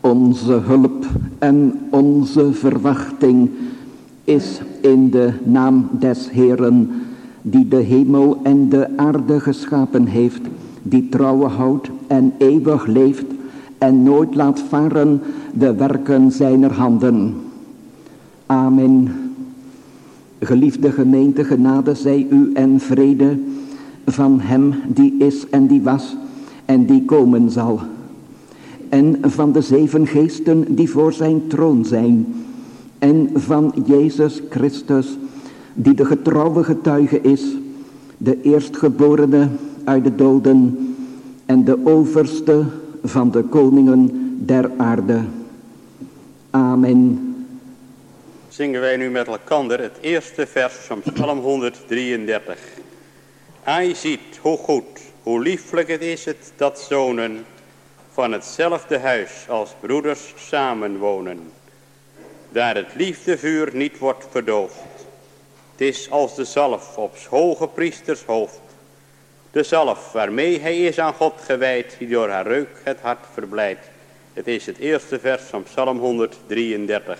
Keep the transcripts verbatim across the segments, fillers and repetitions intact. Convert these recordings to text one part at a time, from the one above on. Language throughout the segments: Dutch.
Onze hulp en onze verwachting is in de naam des Heeren, die de hemel en de aarde geschapen heeft, die trouwe houdt en eeuwig leeft en nooit laat varen de werken zijner handen. Amen. Geliefde gemeente, genade zij u en vrede van hem die is en die was en die komen zal. En van de zeven geesten die voor zijn troon zijn. En van Jezus Christus, die de getrouwe getuige is, de eerstgeborene uit de doden en de overste van de koningen der aarde. Amen. Zingen wij nu met elkander het eerste vers van Psalm honderddrieëndertig. Hij ziet hoe goed, hoe lieflijk het is het dat zonen van hetzelfde huis als broeders samenwonen. Daar het liefdevuur niet wordt verdoofd. Het is als de zalf op 's hoge priesters hoofd. De zalf waarmee hij is aan God gewijd, die door haar reuk het hart verblijdt. Het is het eerste vers van Psalm honderddrieëndertig.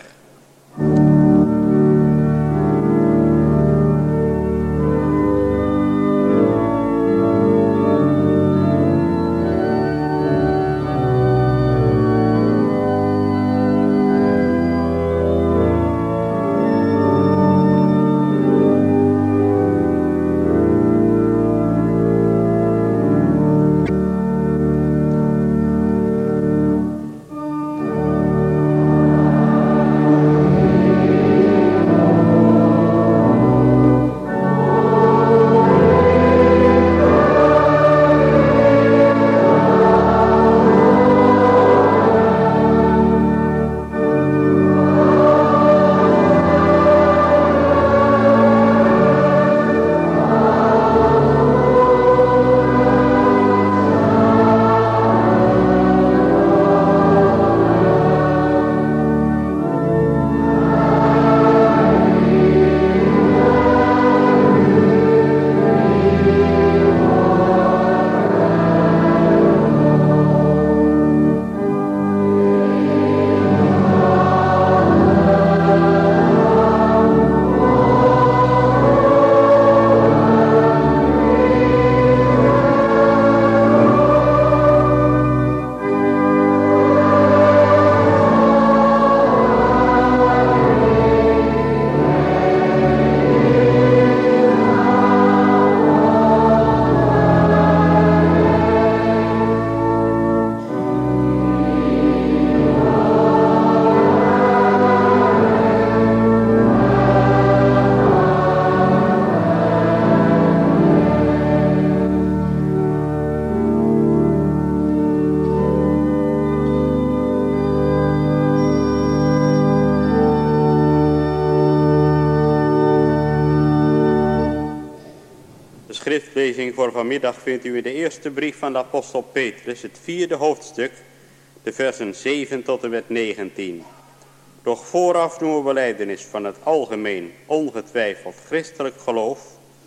schriftlezing voor vanmiddag vindt u in de eerste brief van de apostel Petrus, het vierde hoofdstuk, de versen zeven tot en met negentien. Doch vooraf doen we belijdenis van het algemeen, ongetwijfeld christelijk geloof.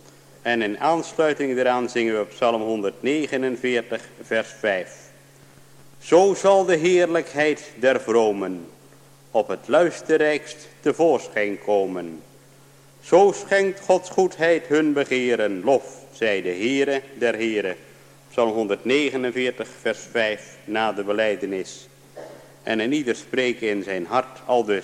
En in aansluiting daaraan zingen we op Psalm honderdnegenenveertig, vers vijf. Zo zal de heerlijkheid der vromen op het luisterrijkst tevoorschijn komen. Zo schenkt Gods goedheid hun begeren, lof, zij de Heere der Heren. Psalm honderdnegenenveertig, vers vijf, na de belijdenis. En een ieder spreken in zijn hart aldus.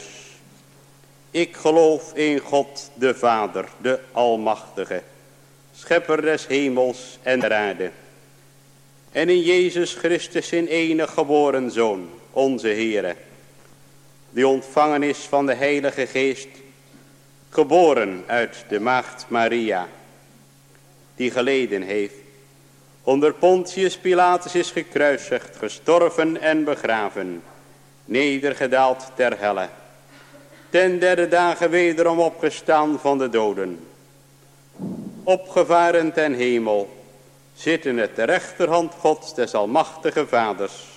Ik geloof in God de Vader, de Almachtige, schepper des hemels en der aarde. En in Jezus Christus, zijn enig geboren Zoon, onze Heere, die ontvangen is van de Heilige Geest, geboren uit de maagd Maria, die geleden heeft, onder Pontius Pilatus is gekruisigd, gestorven en begraven, nedergedaald ter helle, ten derde dagen wederom opgestaan van de doden, opgevaren ten hemel, zitten at de rechterhand Gods des almachtige Vaders,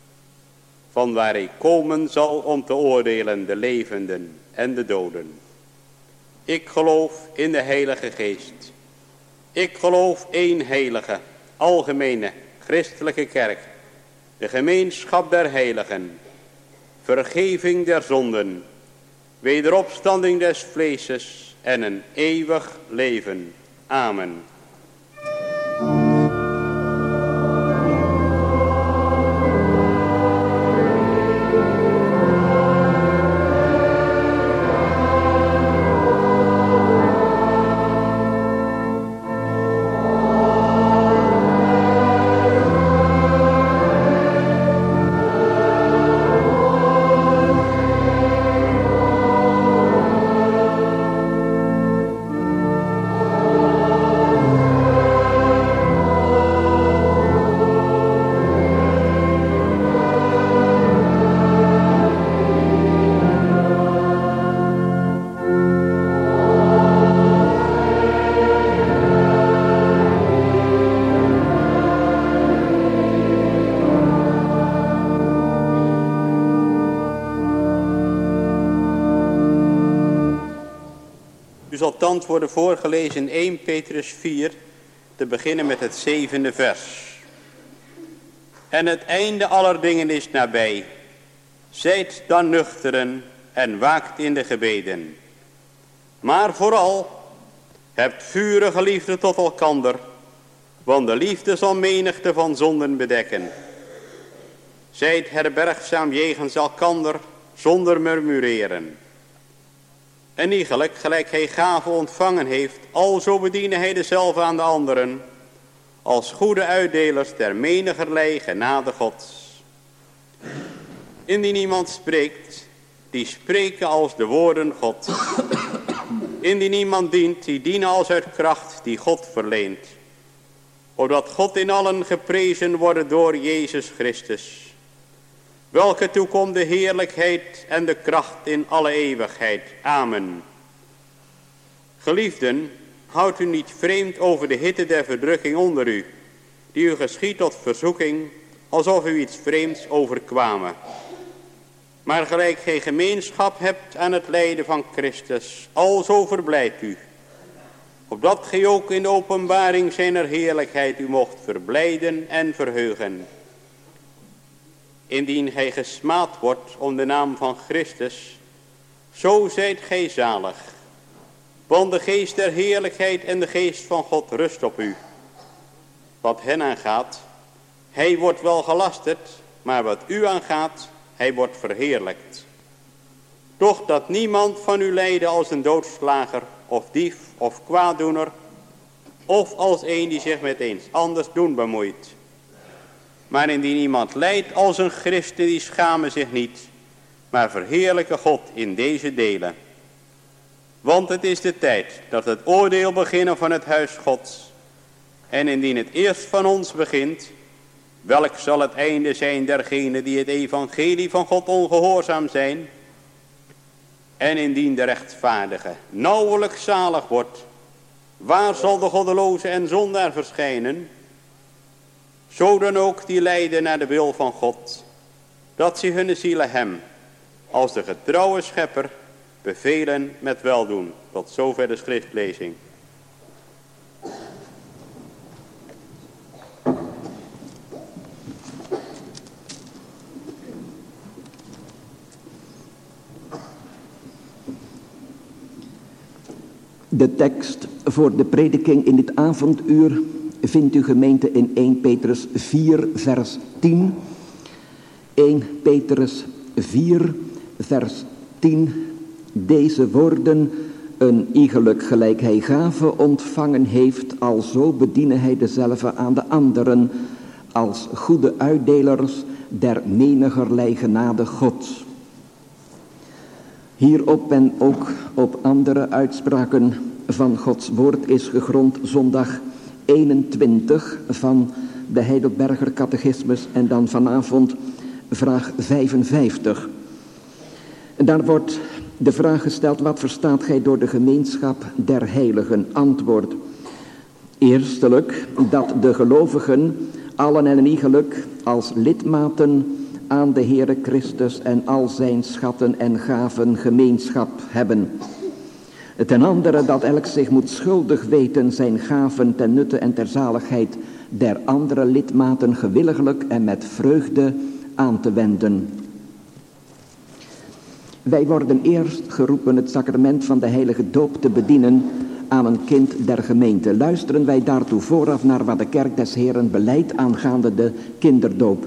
van waar hij komen zal om te oordelen de levenden en de doden. Ik geloof in de Heilige Geest. Ik geloof één heilige, algemene, christelijke kerk, de gemeenschap der heiligen, vergeving der zonden, wederopstanding des vleeses en een eeuwig leven. Amen. Thans worden voorgelezen in eerste Petrus vier, te beginnen met het zevende vers. En het einde aller dingen is nabij. Zijt dan nuchteren en waakt in de gebeden. Maar vooral, hebt vurige liefde tot elkander, want de liefde zal menigte van zonden bedekken. Zijt herbergzaam jegens elkander, zonder murmureren. En iegelijk, gelijk hij gave ontvangen heeft, alzo bediene hij dezelfde aan de anderen, als goede uitdelers der menigerlei genade Gods. Indien iemand spreekt, die spreken als de woorden Gods. Indien iemand dient, die dienen als uit kracht die God verleent. Opdat God in allen geprezen wordt door Jezus Christus. Welke toekomt de heerlijkheid en de kracht in alle eeuwigheid. Amen. Geliefden, houdt u niet vreemd over de hitte der verdrukking onder u, die u geschiedt tot verzoeking, alsof u iets vreemds overkwamen. Maar gelijk gij gemeenschap hebt aan het lijden van Christus, alzo verblijdt u, opdat gij ook in de openbaring zijner heerlijkheid u mocht verblijden en verheugen. Indien gij gesmaad wordt om de naam van Christus, zo zijt gij zalig. Want de geest der heerlijkheid en de geest van God rust op u. Wat hen aangaat, hij wordt wel gelasterd, maar wat u aangaat, hij wordt verheerlijkt. Doch dat niemand van u lijden als een doodslager, of dief, of kwaaddoener, of als een die zich met eens anders doen bemoeit. Maar indien iemand lijdt als een christen, die schamen zich niet, maar verheerlijke God in deze delen. Want het is de tijd dat het oordeel beginnen van het huis Gods. En indien het eerst van ons begint, welk zal het einde zijn dergenen die het evangelie van God ongehoorzaam zijn? En indien de rechtvaardige nauwelijks zalig wordt, waar zal de goddeloze en zondaar verschijnen? Zo dan ook die lijden naar de wil van God, dat ze hun zielen hem, als de getrouwe schepper, bevelen met weldoen. Tot zover de schriftlezing. De tekst voor de prediking in dit avonduur vindt u gemeente in eerste Petrus vier vers tien. eerste Petrus vier vers tien. Deze woorden, een iegelijk gelijk hij gave ontvangen heeft, alzo bediene hij dezelfde aan de anderen, als goede uitdelers der menigerlei genade Gods. Hierop en ook op andere uitspraken van Gods woord is gegrond zondag eenentwintig van de Heidelberger Catechismus en dan vanavond vraag vijfenvijftig. Daar wordt de vraag gesteld: wat verstaat gij door de gemeenschap der heiligen? Antwoord: eerstelijk dat de gelovigen allen en iegelijk als lidmaten aan de Heere Christus en al zijn schatten en gaven gemeenschap hebben. Ten andere dat elk zich moet schuldig weten zijn gaven ten nutte en ter zaligheid der andere lidmaten gewilliglijk en met vreugde aan te wenden. Wij worden eerst geroepen het sacrament van de heilige doop te bedienen aan een kind der gemeente. Luisteren wij daartoe vooraf naar wat de kerk des Heren beleidt aangaande de kinderdoop.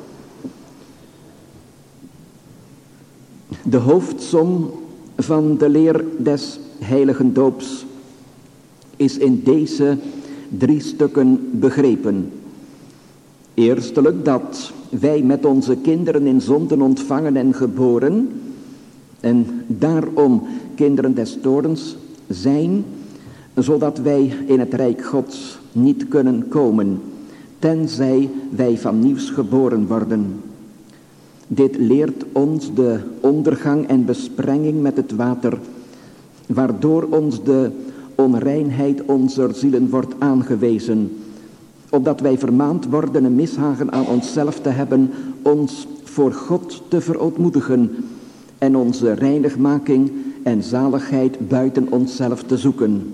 De hoofdsom van de leer des heiligen doops is in deze drie stukken begrepen. Eerstelijk dat wij met onze kinderen in zonden ontvangen en geboren en daarom kinderen des toorns zijn, zodat wij in het rijk Gods niet kunnen komen, tenzij wij van nieuws geboren worden. Dit leert ons de ondergang en besprenging met het water, waardoor ons de onreinheid onze zielen wordt aangewezen, opdat wij vermaand worden een mishagen aan onszelf te hebben, ons voor God te verootmoedigen en onze reinigmaking en zaligheid buiten onszelf te zoeken.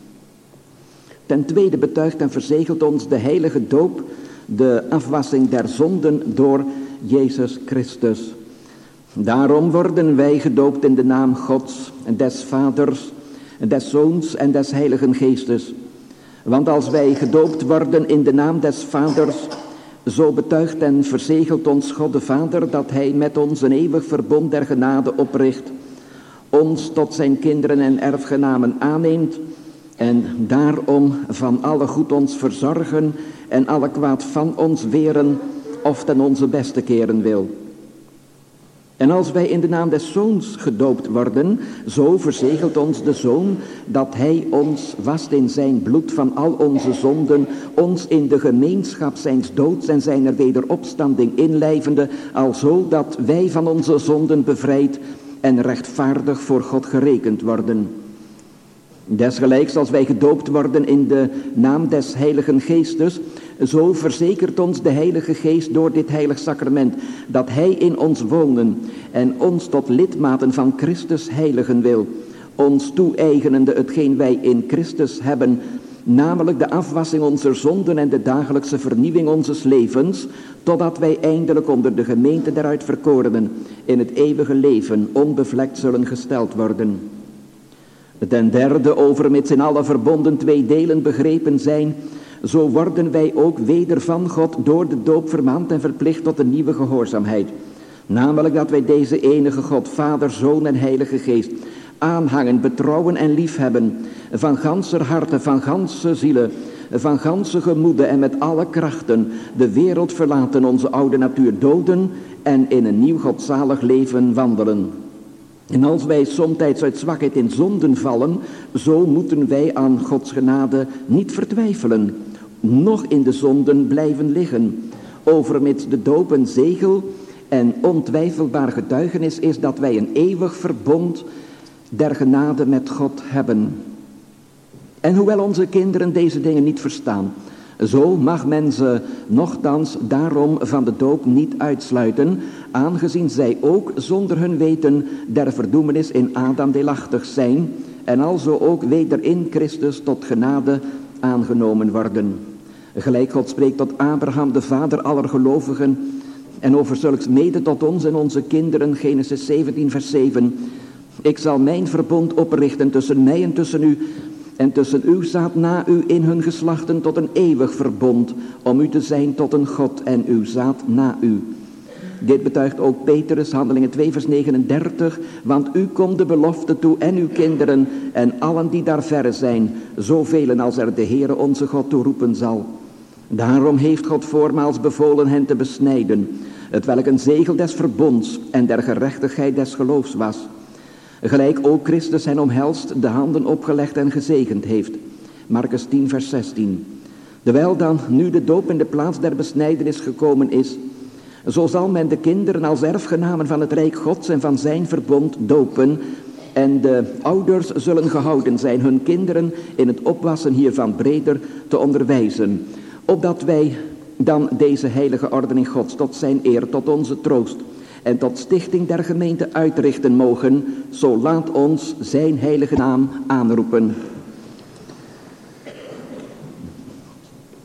Ten tweede betuigt en verzegelt ons de heilige doop de afwassing der zonden door Jezus Christus. Daarom worden wij gedoopt in de naam Gods, des Vaders, des Zoons en des Heiligen Geestes. Want als wij gedoopt worden in de naam des Vaders, zo betuigt en verzegelt ons God de Vader dat Hij met ons een eeuwig verbond der genade opricht, ons tot zijn kinderen en erfgenamen aanneemt en daarom van alle goed ons verzorgen en alle kwaad van ons weren of ten onze beste keren wil. En als wij in de naam des Zoons gedoopt worden, zo verzegelt ons de Zoon dat Hij ons wast in zijn bloed van al onze zonden, ons in de gemeenschap zijns doods en zijner wederopstanding inlijvende, alzo dat wij van onze zonden bevrijd en rechtvaardig voor God gerekend worden. Desgelijks als wij gedoopt worden in de naam des Heiligen Geestes, zo verzekert ons de Heilige Geest door dit heilig sacrament dat Hij in ons wonen en ons tot lidmaten van Christus heiligen wil, ons toe-eigenende hetgeen wij in Christus hebben, namelijk de afwassing onze zonden en de dagelijkse vernieuwing onzes levens, totdat wij eindelijk onder de gemeente der uitverkorenen in het eeuwige leven onbevlekt zullen gesteld worden. Ten derde, overmits in alle verbonden twee delen begrepen zijn, zo worden wij ook weder van God door de doop vermaand en verplicht tot een nieuwe gehoorzaamheid. Namelijk dat wij deze enige God, Vader, Zoon en Heilige Geest aanhangen, betrouwen en liefhebben, van ganser harte, van ganse zielen, van ganse gemoede en met alle krachten de wereld verlaten, onze oude natuur doden en in een nieuw godzalig leven wandelen. En als wij somtijds uit zwakheid in zonden vallen, zo moeten wij aan Gods genade niet vertwijfelen, noch in de zonden blijven liggen, overmits de doop een zegel en ontwijfelbaar getuigenis is dat wij een eeuwig verbond der genade met God hebben. En hoewel onze kinderen deze dingen niet verstaan, zo mag men ze nochtans daarom van de doop niet uitsluiten, aangezien zij ook zonder hun weten der verdoemenis in Adam deelachtig zijn en alzo ook weder in Christus tot genade aangenomen worden. Gelijk God spreekt tot Abraham, de vader aller gelovigen, en over zulks mede tot ons en onze kinderen, Genesis zeventien vers zeven. Ik zal mijn verbond oprichten tussen mij en tussen u, en tussen uw zaad na u in hun geslachten tot een eeuwig verbond, om u te zijn tot een God en uw zaad na u. Dit betuigt ook Petrus, Handelingen twee vers negenendertig, want u komt de belofte toe en uw kinderen en allen die daar verre zijn, zoveel als er de Heere onze God toeroepen zal. Daarom heeft God voormaals bevolen hen te besnijden, hetwelk een zegel des verbonds en der gerechtigheid des geloofs was. Gelijk ook Christus hen omhelst, de handen opgelegd en gezegend heeft. Markus tien vers zestien. Terwijl dan nu de doop in de plaats der besnijdenis gekomen is, zo zal men de kinderen als erfgenamen van het Rijk Gods en van zijn verbond dopen. En de ouders zullen gehouden zijn hun kinderen in het opwassen hiervan breder te onderwijzen. Opdat wij dan deze heilige ordening Gods tot zijn eer, tot onze troost en tot stichting der gemeente uitrichten mogen, zo laat ons zijn heilige naam aanroepen.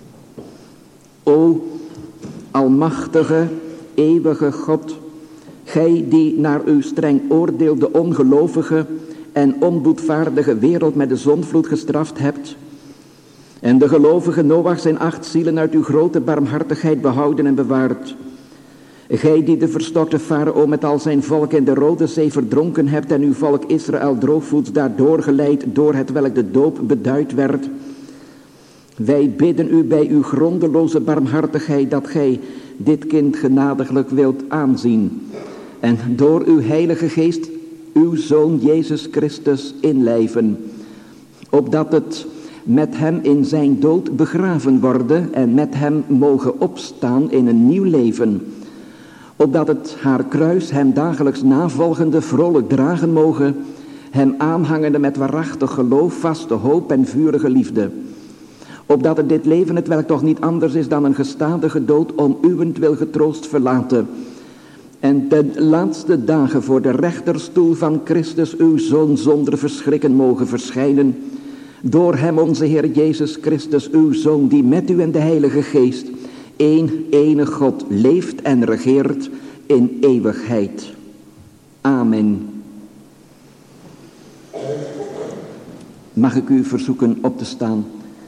O almachtige, eeuwige God, Gij die naar uw streng oordeel de ongelovige en onboedvaardige wereld met de zondvloed gestraft hebt, en de gelovige Noach zijn acht zielen uit uw grote barmhartigheid behouden en bewaard. Gij die de verstokte farao met al zijn volk in de Rode Zee verdronken hebt en uw volk Israël droogvoets daardoor geleid door hetwelk de doop beduid werd. Wij bidden u bij uw grondeloze barmhartigheid dat gij dit kind genadiglijk wilt aanzien en door uw heilige geest uw Zoon Jezus Christus inlijven, opdat het met hem in zijn dood begraven worden en met hem mogen opstaan in een nieuw leven, opdat het haar kruis hem dagelijks navolgende vrolijk dragen mogen, hem aanhangende met waarachtig geloof, vaste hoop en vurige liefde, opdat het dit leven het welk toch niet anders is dan een gestadige dood om uwentwil getroost verlaten, en ten laatste dagen voor de rechterstoel van Christus uw Zoon zonder verschrikken mogen verschijnen, door hem onze Heer Jezus Christus uw Zoon, die met u en de Heilige Geest één enige God leeft en regeert in eeuwigheid. Amen. Mag ik u verzoeken op te staan.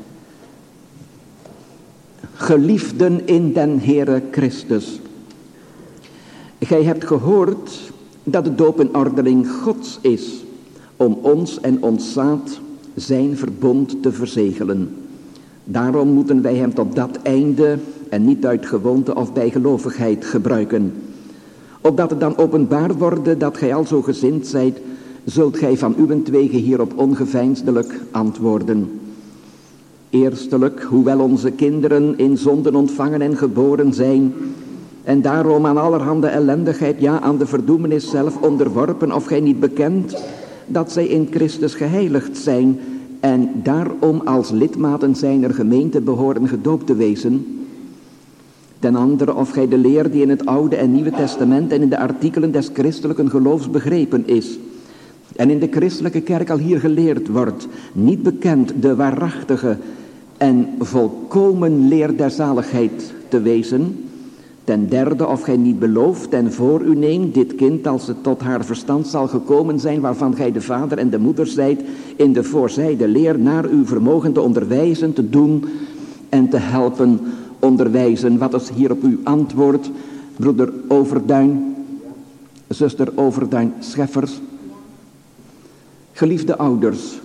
Geliefden in den Heere Christus. Gij hebt gehoord dat de doop een ordening Gods is om ons en ons zaad zijn verbond te verzegelen. Daarom moeten wij hem tot dat einde en niet uit gewoonte of bijgelovigheid gebruiken. Opdat het dan openbaar worden dat gij al zo gezind zijt, zult gij van uwentwege hierop ongeveinsdelijk antwoorden. Eerstelijk, hoewel onze kinderen in zonden ontvangen en geboren zijn, en daarom aan allerhande ellendigheid, ja aan de verdoemenis zelf onderworpen, of gij niet bekent dat zij in Christus geheiligd zijn en daarom als lidmaten zijner gemeente behoren gedoopt te wezen. Ten andere, of gij de leer die in het Oude en Nieuwe Testament en in de artikelen des christelijke geloofs begrepen is, en in de christelijke kerk al hier geleerd wordt, niet bekend de waarachtige en volkomen leer der zaligheid te wezen. Ten derde, of gij niet belooft en voor u neemt dit kind als het tot haar verstand zal gekomen zijn, waarvan gij de vader en de moeder zijt, in de voorzijde leer naar uw vermogen te onderwijzen, te doen en te helpen onderwijzen. Wat is hier op uw antwoord, broeder Overduin, zuster Overduin Scheffers? Geliefde ouders,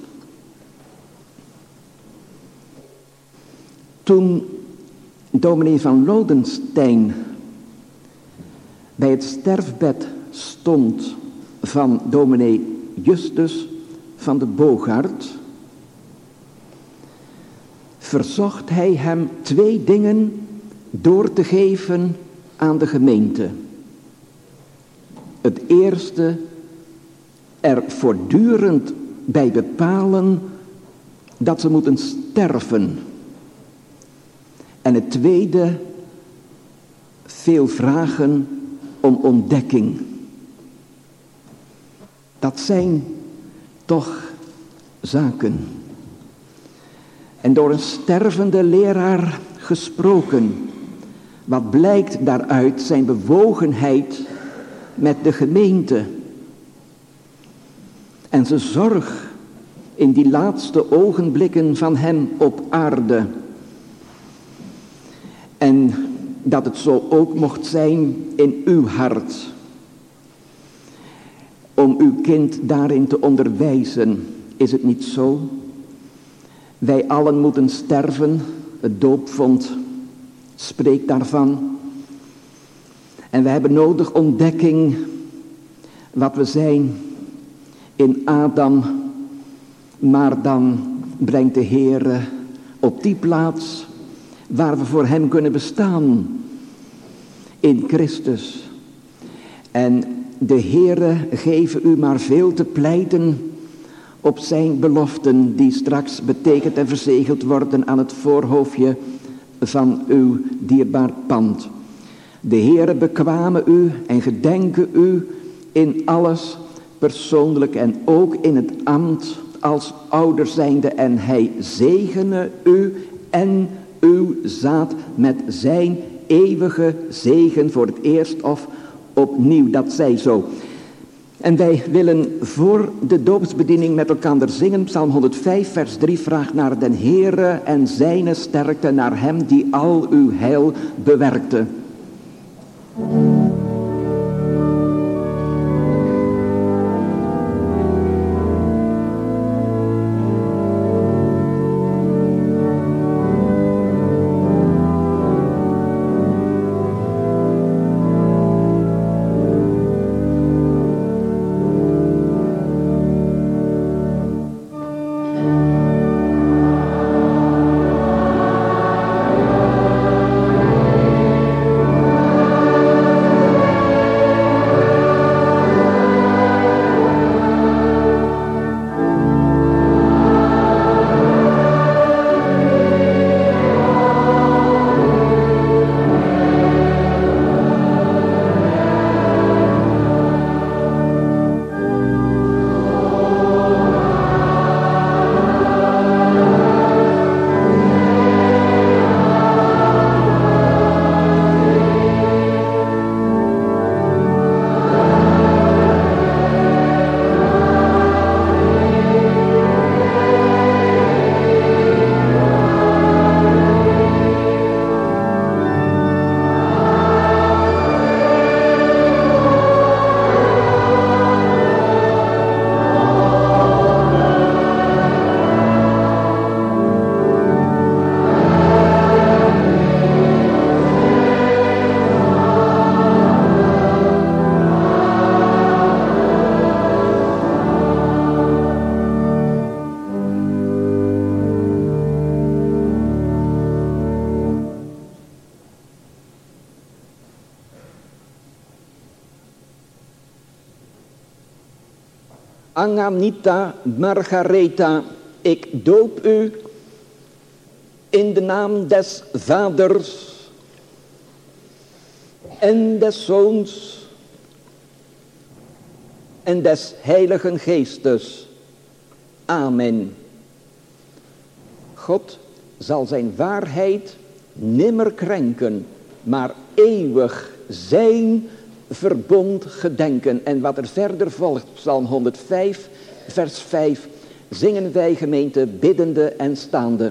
toen dominee van Lodenstein bij het sterfbed stond van dominee Justus van de Boogaard, verzocht hij hem twee dingen door te geven aan de gemeente. Het eerste, er voortdurend bij bepalen dat ze moeten sterven. En het tweede, veel vragen om ontdekking. Dat zijn toch zaken. En door een stervende leraar gesproken. Wat blijkt daaruit zijn bewogenheid met de gemeente. En zijn zorg in die laatste ogenblikken van hem op aarde. En dat het zo ook mocht zijn in uw hart. Om uw kind daarin te onderwijzen. Is het niet zo? Wij allen moeten sterven. Het doopvond spreekt daarvan. En we hebben nodig ontdekking. Wat we zijn in Adam. Maar dan brengt de Heere op die plaats waar we voor hem kunnen bestaan, in Christus. En de Heere geven u maar veel te pleiten op zijn beloften, die straks betekend en verzegeld worden aan het voorhoofdje van uw dierbaar pand. De Heere bekwame u en gedenke u in alles persoonlijk en ook in het ambt als ouder zijnde, en hij zegene u en uw zaad met zijn eeuwige zegen voor het eerst of opnieuw, dat zij zo. En wij willen voor de doopsbediening met elkaar zingen. Psalm honderdvijf, vers drie vraagt naar den Heere en zijne sterkte, naar hem die al uw heil bewerkte. Anganita Margaretha, ik doop u in de naam des Vaders en des Zoons en des Heiligen Geestes. Amen. God zal zijn waarheid nimmer krenken, maar eeuwig zijn verbond gedenken. En wat er verder volgt, Psalm honderdvijf, vers vijf, zingen wij gemeente biddende en staande.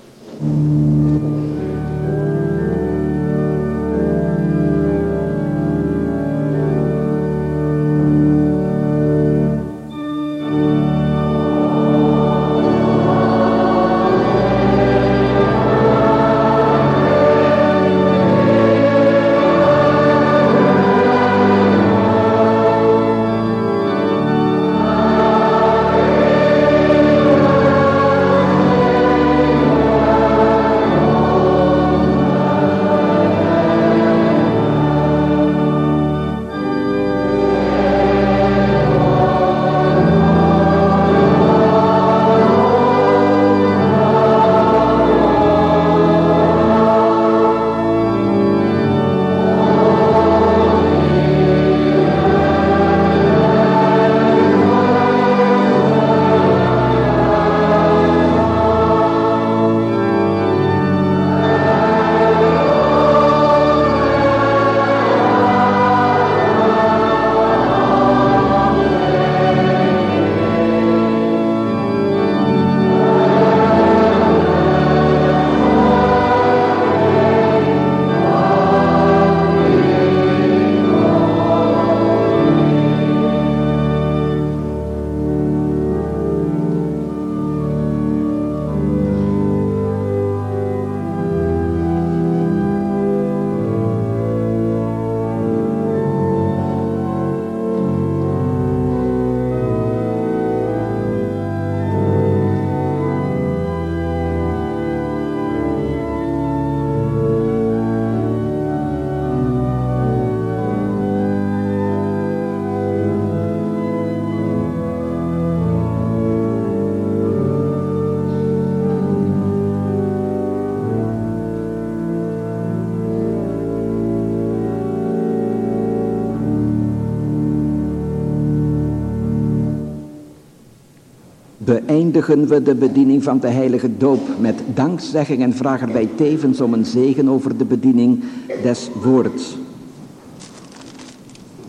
Beëindigen we de bediening van de heilige doop met dankzegging en vragen wij tevens om een zegen over de bediening des woords.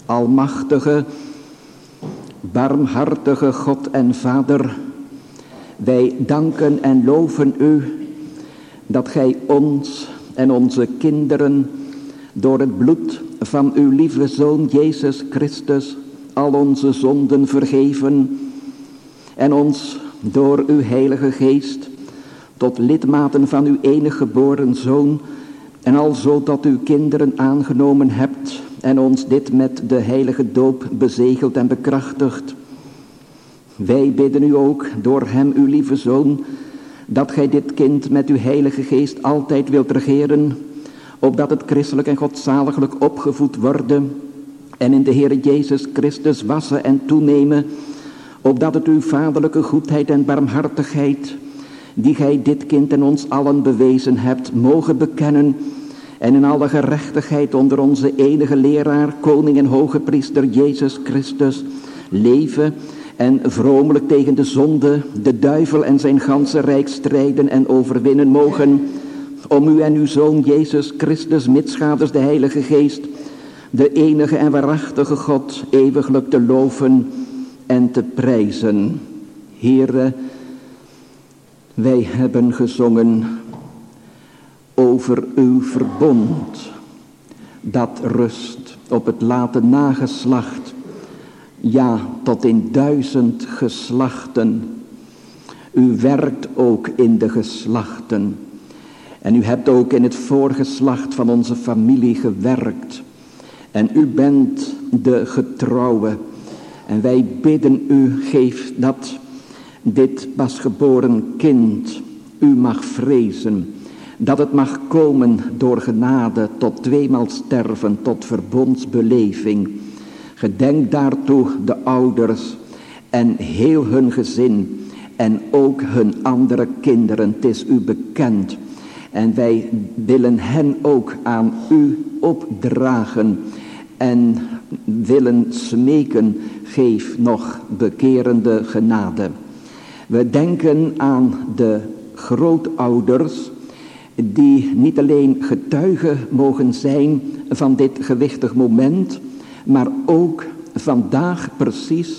Almachtige, barmhartige God en Vader, wij danken en loven u dat gij ons en onze kinderen door het bloed van uw lieve Zoon Jezus Christus al onze zonden vergeven en ons door uw Heilige Geest tot lidmaten van uw enige geboren Zoon en alzo tot uw kinderen aangenomen hebt en ons dit met de heilige doop bezegeld en bekrachtigd. Wij bidden u ook door hem, uw lieve Zoon, dat gij dit kind met uw Heilige Geest altijd wilt regeren, opdat het christelijk en godzaliglijk opgevoed worden en in de Heere Jezus Christus wassen en toenemen, opdat het uw vaderlijke goedheid en barmhartigheid, die gij dit kind en ons allen bewezen hebt, mogen bekennen en in alle gerechtigheid onder onze enige leraar, koning en hoge priester Jezus Christus leven en vromelijk tegen de zonde, de duivel en zijn ganse rijk strijden en overwinnen mogen, om u en uw Zoon Jezus Christus, mitsgaders de Heilige Geest, de enige en waarachtige God, eeuwiglijk te loven en te prijzen. Heere, wij hebben gezongen over uw verbond, dat rust op het late nageslacht, ja, tot in duizend geslachten. U werkt ook in de geslachten. En u hebt ook in het voorgeslacht van onze familie gewerkt. En u bent de getrouwe. En wij bidden u, geef dat dit pasgeboren kind u mag vrezen. Dat het mag komen door genade tot tweemaal sterven, tot verbondsbeleving. Gedenk daartoe de ouders en heel hun gezin en ook hun andere kinderen. Het is u bekend. En wij willen hen ook aan u opdragen en willen smeken, geef nog bekerende genade. We denken aan de grootouders die niet alleen getuigen mogen zijn van dit gewichtig moment, maar ook vandaag precies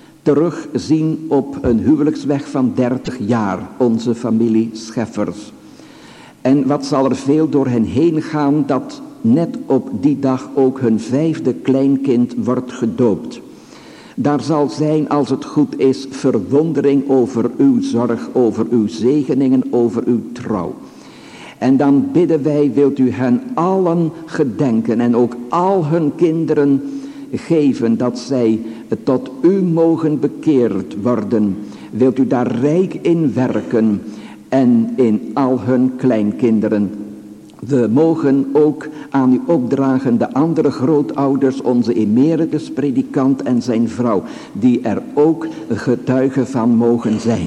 terugzien op een huwelijksweg van dertig jaar, onze familie Scheffers. En wat zal er veel door hen heen gaan dat net op die dag ook hun vijfde kleinkind wordt gedoopt. Daar zal zijn, als het goed is, verwondering over uw zorg, over uw zegeningen, over uw trouw. En dan bidden wij, wilt u hen allen gedenken en ook al hun kinderen geven dat zij tot u mogen bekeerd worden. Wilt u daar rijk in werken en in al hun kleinkinderen. We mogen ook aan u opdragen de andere grootouders, onze emeritus predikant en zijn vrouw, die er ook getuigen van mogen zijn.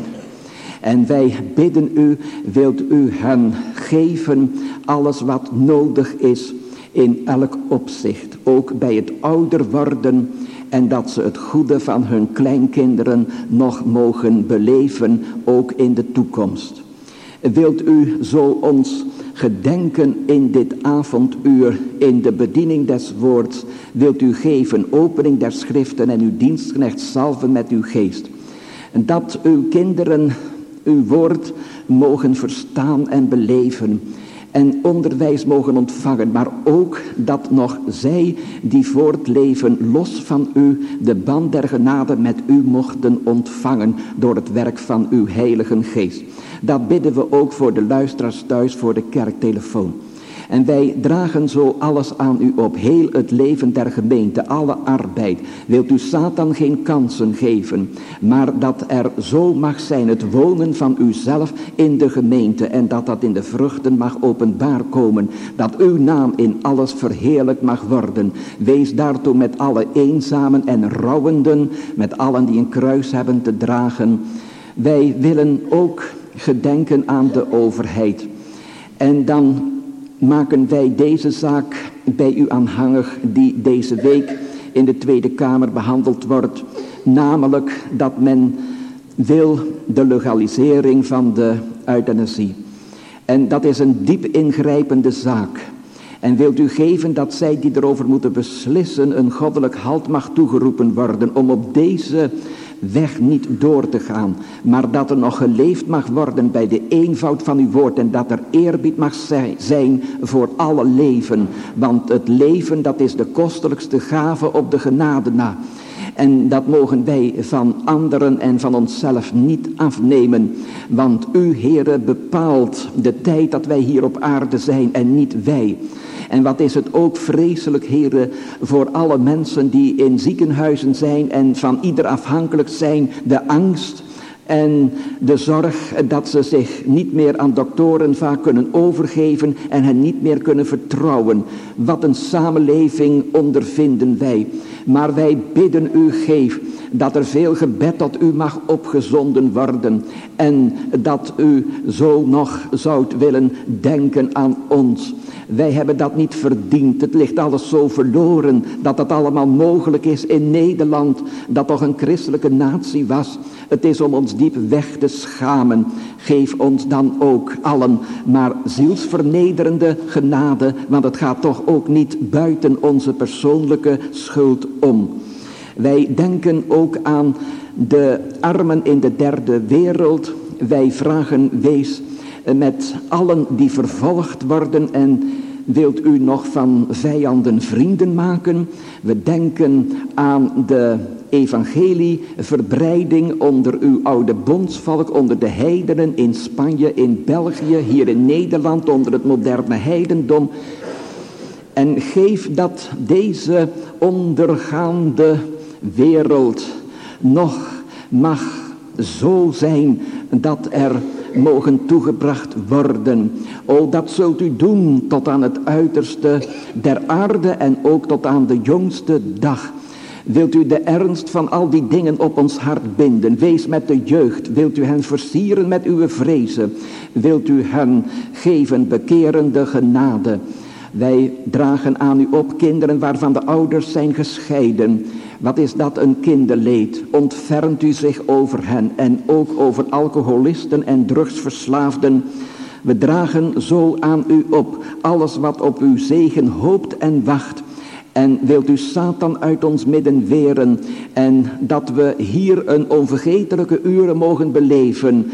En wij bidden u, wilt u hen geven alles wat nodig is in elk opzicht, ook bij het ouder worden, en dat ze het goede van hun kleinkinderen nog mogen beleven, ook in de toekomst. Wilt u zo ons gedenken in dit avonduur, in de bediening des woords, wilt u geven opening der schriften en uw dienstknecht salven met uw geest. Dat uw kinderen uw woord mogen verstaan en beleven en onderwijs mogen ontvangen, maar ook dat nog zij die voortleven los van u de band der genade met u mochten ontvangen door het werk van uw Heilige Geest. Dat bidden we ook voor de luisteraars thuis, voor de kerktelefoon. En wij dragen zo alles aan u op, heel het leven der gemeente, alle arbeid. Wilt u Satan geen kansen geven, maar dat er zo mag zijn het wonen van uzelf in de gemeente en dat dat in de vruchten mag openbaar komen. Dat uw naam in alles verheerlijk mag worden. Wees daartoe met alle eenzamen en rouwenden, met allen die een kruis hebben te dragen. Wij willen ook gedenken aan de overheid. En dan maken wij deze zaak bij u aanhangig die deze week in de Tweede Kamer behandeld wordt. Namelijk dat men wil de legalisering van de euthanasie. En dat is een diep ingrijpende zaak. En wilt u geven dat zij die erover moeten beslissen een goddelijk halt mag toegeroepen worden om op deze weg niet door te gaan, maar dat er nog geleefd mag worden bij de eenvoud van uw woord en dat er eerbied mag zijn voor alle leven. Want het leven, dat is de kostelijkste gave op de genade na. En dat mogen wij van anderen en van onszelf niet afnemen. Want u, Heere, bepaalt de tijd dat wij hier op aarde zijn en niet wij. En wat is het ook vreselijk, Heere, voor alle mensen die in ziekenhuizen zijn en van ieder afhankelijk zijn, de angst en de zorg dat ze zich niet meer aan doktoren vaak kunnen overgeven en hen niet meer kunnen vertrouwen. Wat een samenleving ondervinden wij. Maar wij bidden u, geef dat er veel gebed tot u mag opgezonden worden. En dat u zo nog zoudt willen denken aan ons. Wij hebben dat niet verdiend. Het ligt alles zo verloren dat dat allemaal mogelijk is in Nederland. Dat toch een christelijke natie was. Het is om ons diep weg te schamen. Geef ons dan ook allen maar zielsvernederende genade. Want het gaat toch ook niet buiten onze persoonlijke schuld om. Wij denken ook aan de armen in de derde wereld. Wij vragen, wees met allen die vervolgd worden en wilt u nog van vijanden vrienden maken. We denken aan de evangelieverbreiding onder uw oude bondsvolk, onder de heidenen in Spanje, in België, hier in Nederland, onder het moderne heidendom. En geef dat deze ondergaande wereld nog mag zo zijn dat er mogen toegebracht worden. O, dat zult u doen tot aan het uiterste der aarde en ook tot aan de jongste dag. Wilt u de ernst van al die dingen op ons hart binden? Wees met de jeugd. Wilt u hen versieren met uw vrezen? Wilt u hen geven bekerende genade? Wij dragen aan u op kinderen waarvan de ouders zijn gescheiden. Wat is dat een kinderleed? Ontfermt u zich over hen en ook over alcoholisten en drugsverslaafden. We dragen zo aan u op alles wat op uw zegen hoopt en wacht. En wilt u Satan uit ons midden weren en dat we hier een onvergetelijke uren mogen beleven.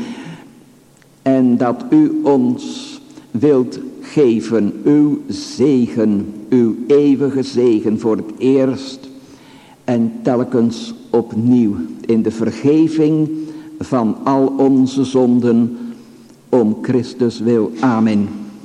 En dat u ons wilt geven, uw zegen, uw eeuwige zegen voor het eerst en telkens opnieuw in de vergeving van al onze zonden om Christus wil. Amen.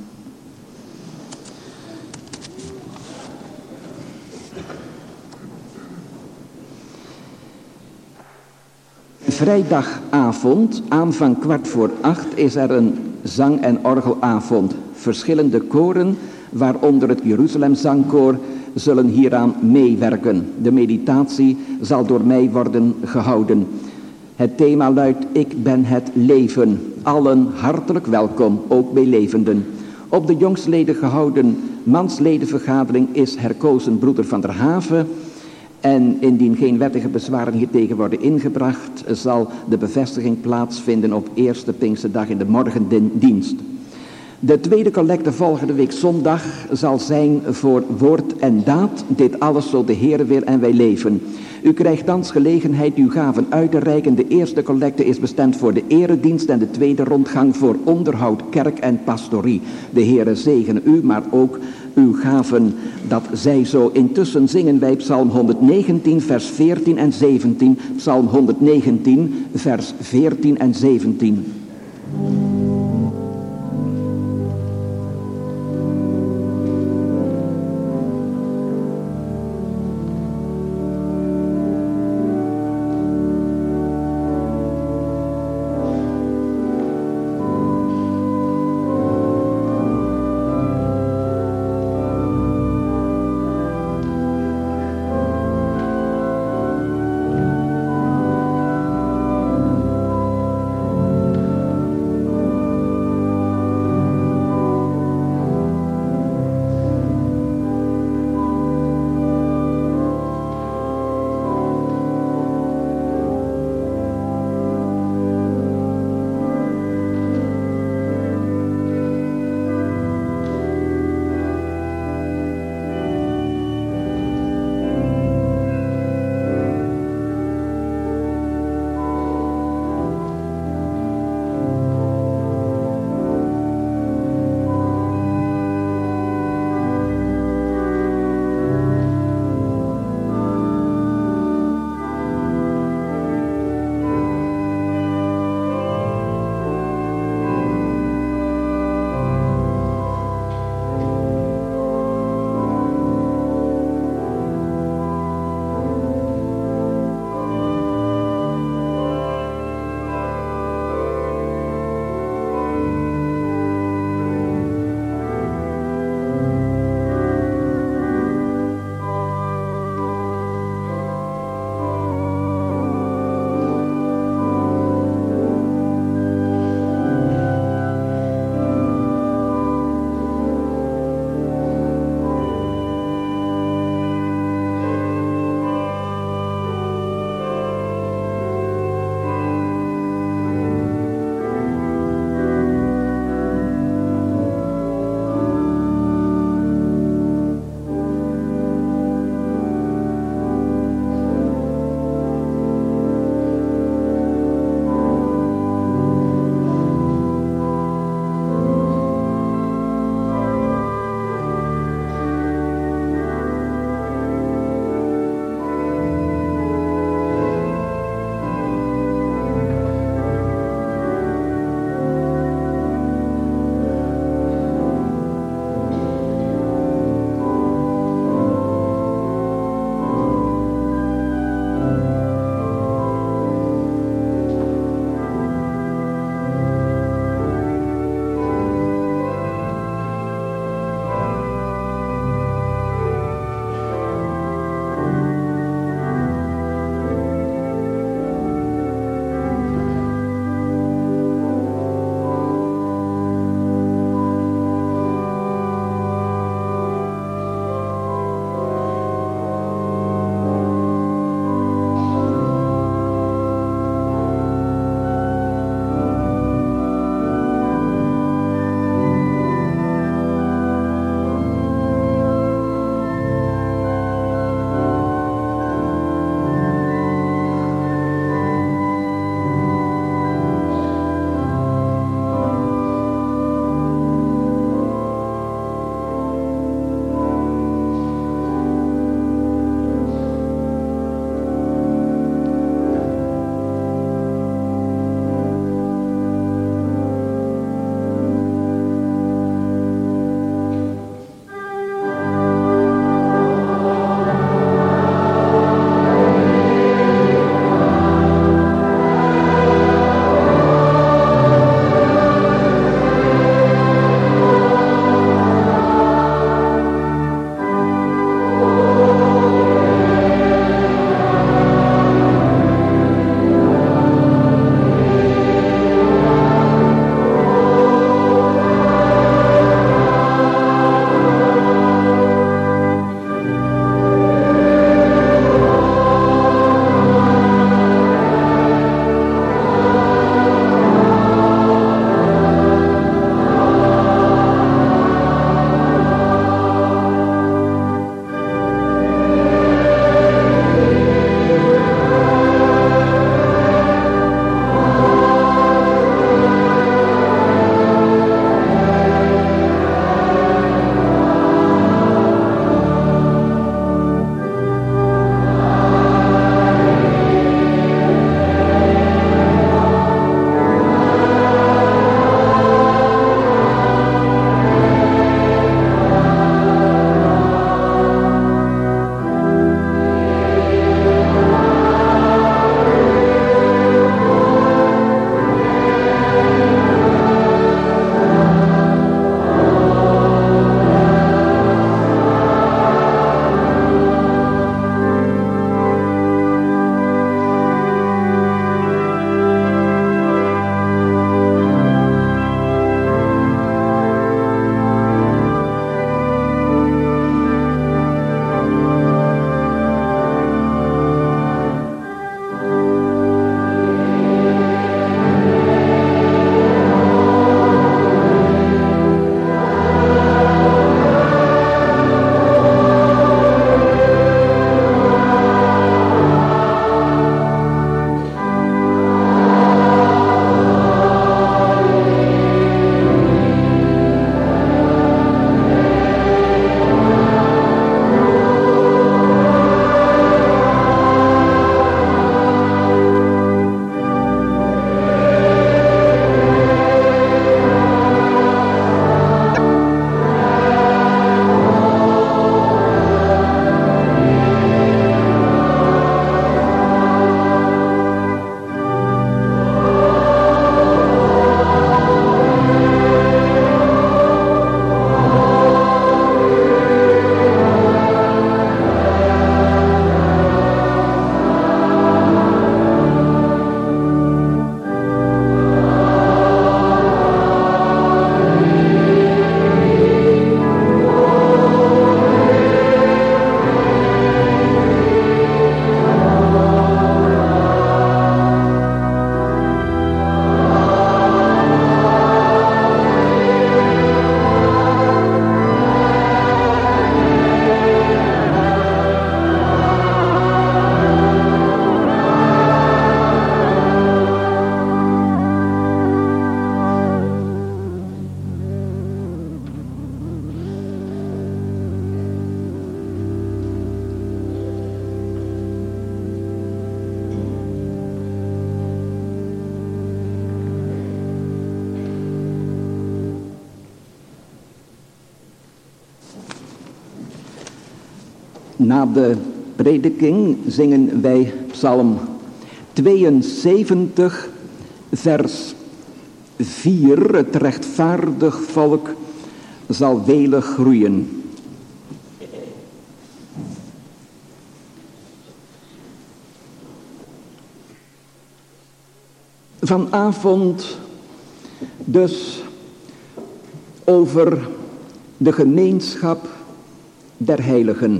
Vrijdagavond, aanvang kwart voor acht, is er een zang- en orgelavond. Verschillende koren, waaronder het Jeruzalem Zangkoor, zullen hieraan meewerken. De meditatie zal door mij worden gehouden. Het thema luidt: ik ben het leven. Allen hartelijk welkom, ook bij levenden. Op de jongstleden gehouden mansledenvergadering is herkozen broeder Van der Haven. En indien geen wettige bezwaren hiertegen worden ingebracht, zal de bevestiging plaatsvinden op eerste Pinksterdag in de morgendienst. De tweede collecte volgende week zondag zal zijn voor woord en daad. Dit alles zo de Heer wil en wij leven. U krijgt thans gelegenheid uw gaven uit te reiken. De eerste collecte is bestemd voor de eredienst en de tweede rondgang voor onderhoud, kerk en pastorie. De Heere zegene u, maar ook uw gaven, dat zij zo. Intussen zingen wij Psalm honderdnegentien, vers veertien en zeventien. Psalm honderdnegentien, vers veertien en zeventien. Na de prediking zingen wij Psalm tweeënzeventig, vers vier. Het rechtvaardig volk zal welig groeien. Vanavond dus over de gemeenschap der heiligen.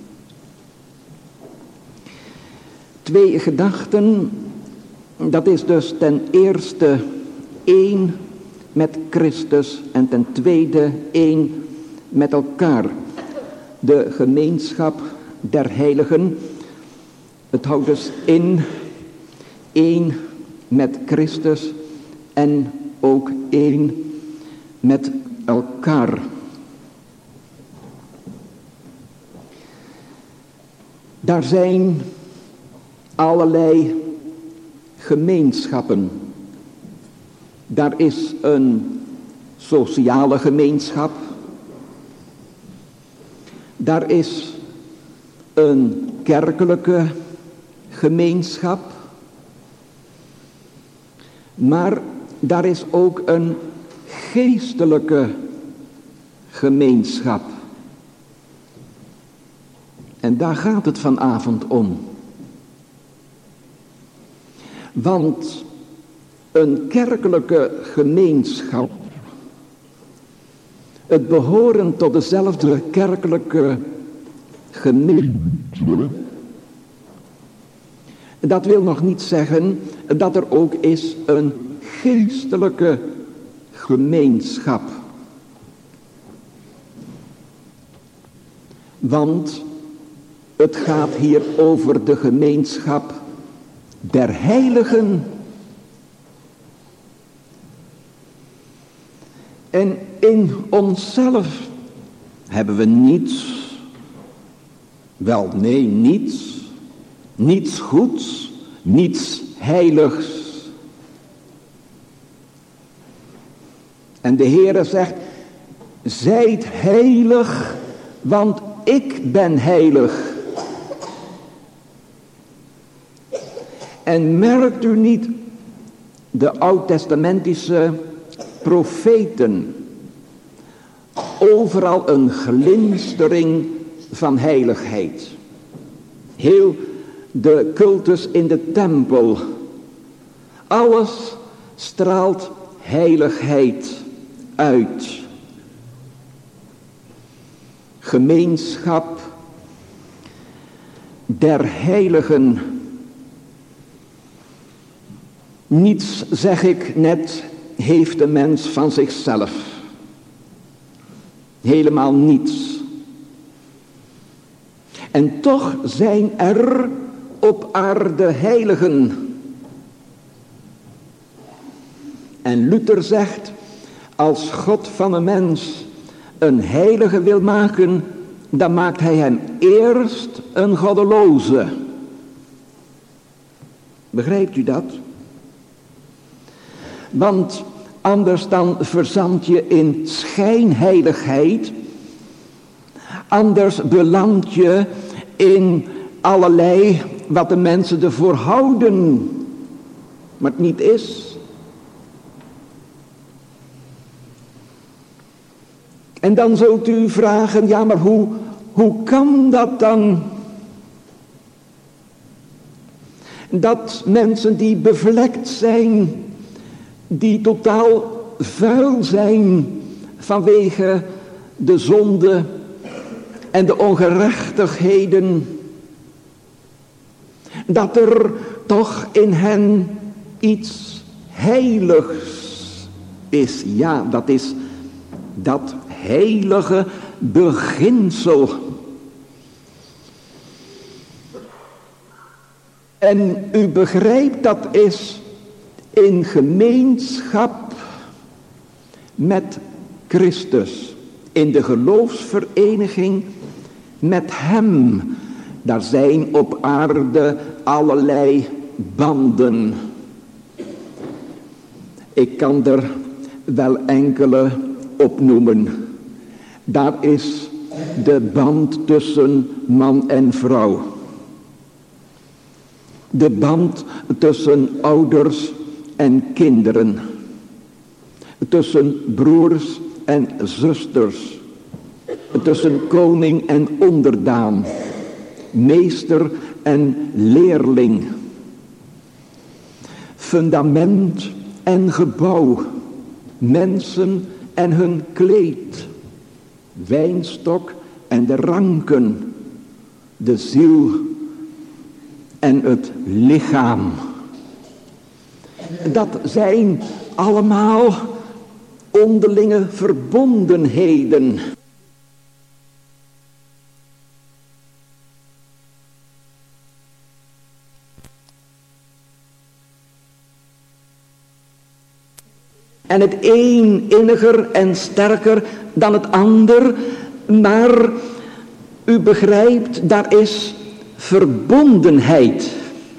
Twee gedachten, dat is dus ten eerste één met Christus en ten tweede één met elkaar. De gemeenschap der heiligen, het houdt dus in één met Christus en ook één met elkaar. Daar zijn allerlei gemeenschappen. Daar is een sociale gemeenschap. Daar is een kerkelijke gemeenschap. Maar daar is ook een geestelijke gemeenschap. En daar gaat het vanavond om. Want een kerkelijke gemeenschap, het behoren tot dezelfde kerkelijke gemeenschap, dat wil nog niet zeggen dat er ook is een geestelijke gemeenschap. Want het gaat hier over de gemeenschap der heiligen. En in onszelf hebben we niets, wel nee, niets, niets goeds, niets heiligs. En de Heere zegt, zijt heilig, want ik ben heilig. En merkt u niet de oud-testamentische profeten, overal een glinstering van heiligheid. Heel de cultus in de tempel, alles straalt heiligheid uit. Gemeenschap der heiligen. Niets, zeg ik net, heeft de mens van zichzelf. Helemaal niets. En toch zijn er op aarde heiligen. En Luther zegt, als God van een mens een heilige wil maken, dan maakt hij hem eerst een goddeloze. Begrijpt u dat? Want anders dan verzand je in schijnheiligheid. Anders beland je in allerlei wat de mensen ervoor houden, maar het niet is. En dan zult u vragen, ja maar hoe, hoe kan dat dan? Dat mensen die bevlekt zijn, die totaal vuil zijn vanwege de zonde en de ongerechtigheden, dat er toch in hen iets heiligs is. Ja, dat is dat heilige beginsel. En u begrijpt, dat is in gemeenschap met Christus. In de geloofsvereniging met hem. Daar zijn op aarde allerlei banden. Ik kan er wel enkele opnoemen. Daar is de band tussen man en vrouw. De band tussen ouders en kinderen. Tussen broers en zusters. Tussen koning en onderdaan. Meester en leerling. Fundament en gebouw. Mensen en hun kleed. Wijnstok en de ranken. De ziel en het lichaam. Dat zijn allemaal onderlinge verbondenheden. En het een inniger en sterker dan het ander. Maar u begrijpt, daar is verbondenheid.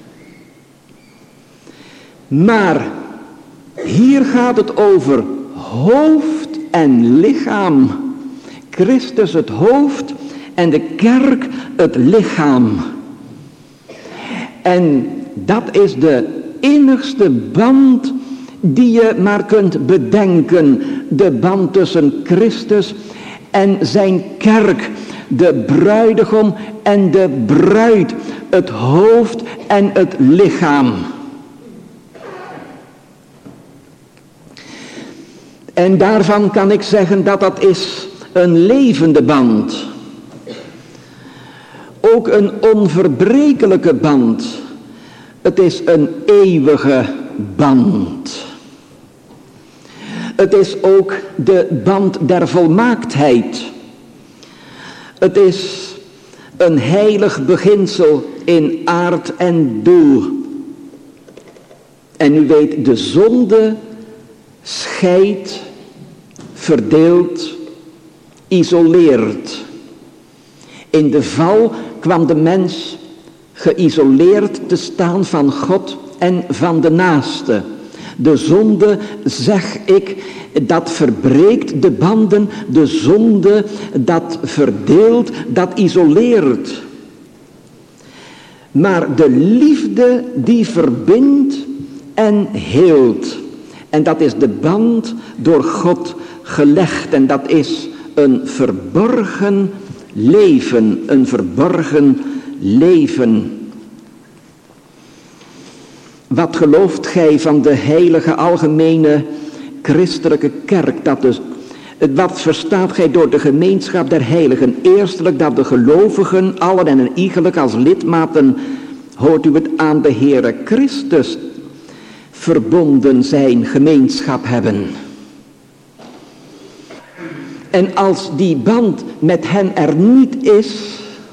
Maar hier gaat het over hoofd en lichaam. Christus het hoofd en de kerk het lichaam. En dat is de innigste band die je maar kunt bedenken. De band tussen Christus en zijn kerk. De bruidegom en de bruid. Het hoofd en het lichaam. En daarvan kan ik zeggen dat dat is een levende band. Ook een onverbrekelijke band. Het is een eeuwige band. Het is ook de band der volmaaktheid. Het is een heilig beginsel in aard en doel. En u weet, de zonde scheidt, verdeelt, isoleert. In de val kwam de mens geïsoleerd te staan van God en van de naaste. De zonde, zeg ik, dat verbreekt de banden. De zonde, dat verdeelt, dat isoleert. Maar de liefde die verbindt en heelt. En dat is de band door God gelegd. En dat is een verborgen leven. Een verborgen leven. Wat gelooft gij van de heilige algemene christelijke kerk? Dat dus, wat verstaat gij door de gemeenschap der heiligen? Eerstelijk dat de gelovigen, allen en iegelijk als lidmaten, hoort u het, aan de Heere Christus verbonden zijn, gemeenschap hebben. En als die band met hen er niet is,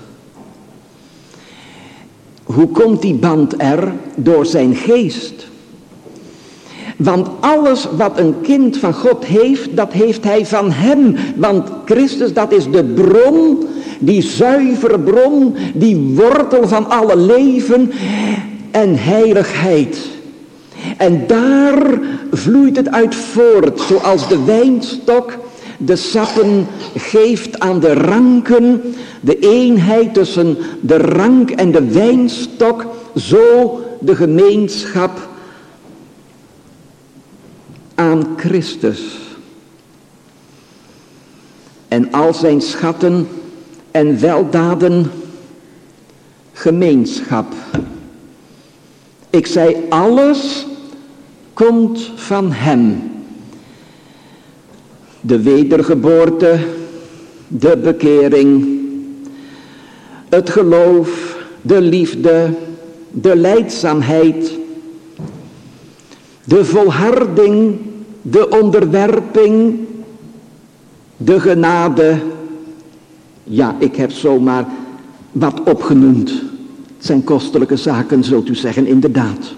hoe komt die band er? Door zijn geest. Want alles wat een kind van God heeft, dat heeft hij van hem. Want Christus, dat is de bron, die zuivere bron, die wortel van alle leven en heiligheid. En daar vloeit het uit voort, zoals de wijnstok de sappen geeft aan de ranken, de eenheid tussen de rank en de wijnstok, zo de gemeenschap aan Christus. En al zijn schatten en weldaden gemeenschap. Ik zei, alles komt van hem. De wedergeboorte, de bekering, het geloof, de liefde, de lijdzaamheid, de volharding, de onderwerping, de genade. Ja, ik heb zomaar wat opgenoemd. Het zijn kostelijke zaken, zult u zeggen, inderdaad.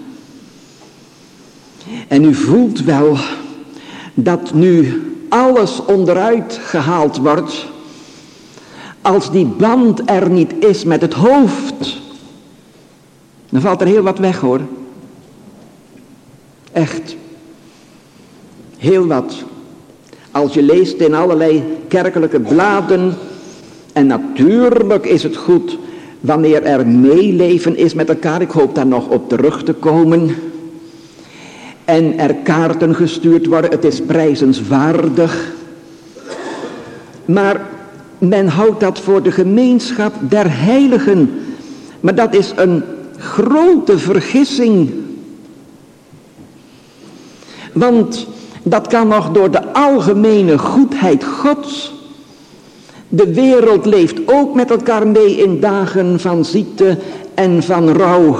En u voelt wel dat nu alles onderuit gehaald wordt, als die band er niet is met het hoofd, dan valt er heel wat weg, hoor. Echt. Heel wat. Als je leest in allerlei kerkelijke bladen En natuurlijk is het goed wanneer er meeleven is met elkaar. Ik hoop daar nog op terug te komen. En er kaarten gestuurd worden. Het is prijzenswaardig. Maar men houdt dat voor de gemeenschap der heiligen. Maar dat is een grote vergissing. Want dat kan nog door de algemene goedheid Gods. De wereld leeft ook met elkaar mee in dagen van ziekte en van rouw.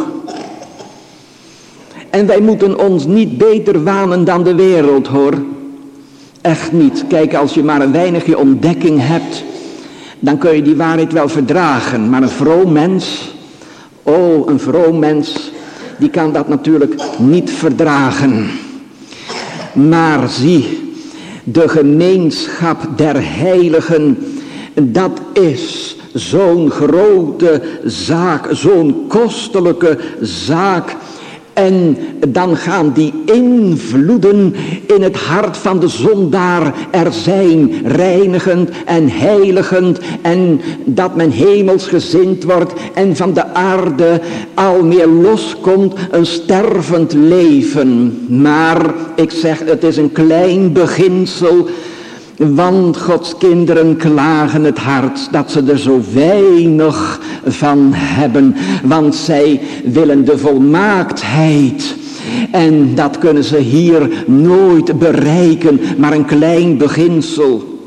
En wij moeten ons niet beter wanen dan de wereld, hoor. Echt niet. Kijk, als je maar een weinigje ontdekking hebt, dan kun je die waarheid wel verdragen. Maar een vroom mens, oh, een vroom mens, die kan dat natuurlijk niet verdragen. Maar zie, de gemeenschap der heiligen, dat is zo'n grote zaak, zo'n kostelijke zaak. En dan gaan die invloeden in het hart van de zondaar er zijn, reinigend en heiligend, en dat men hemelsgezind wordt en van de aarde al meer loskomt, een stervend leven. Maar ik zeg, het is een klein beginsel, want Gods kinderen klagen het hart dat ze er zo weinig van hebben. Want zij willen de volmaaktheid. En dat kunnen ze hier nooit bereiken, maar een klein beginsel.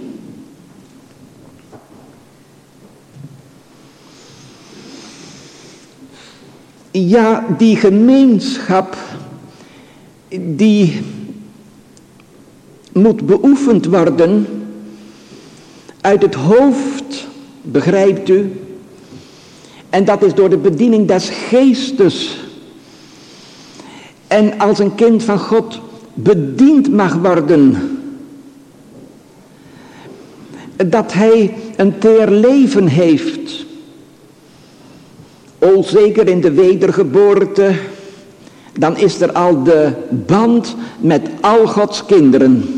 Ja, die gemeenschap, die moet beoefend worden uit het hoofd, begrijpt u? En dat is door de bediening des geestes. En als een kind van God bediend mag worden, dat hij een teer leven heeft. O, zeker in de wedergeboorte, dan is er al de band met al Gods kinderen.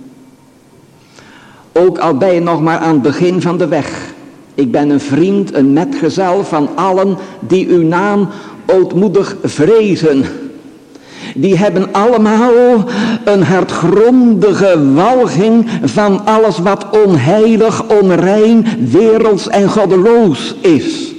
Ook al ben je nog maar aan het begin van de weg. Ik ben een vriend, een metgezel van allen die uw naam ootmoedig vrezen. Die hebben allemaal een hartgrondige walging van alles wat onheilig, onrein, werelds en goddeloos is.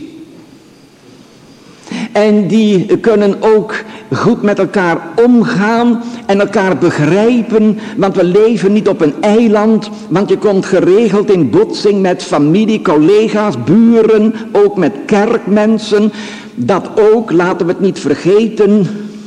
En die kunnen ook goed met elkaar omgaan en elkaar begrijpen, want we leven niet op een eiland, want je komt geregeld in botsing met familie, collega's, buren, ook met kerkmensen. Dat ook, laten we het niet vergeten.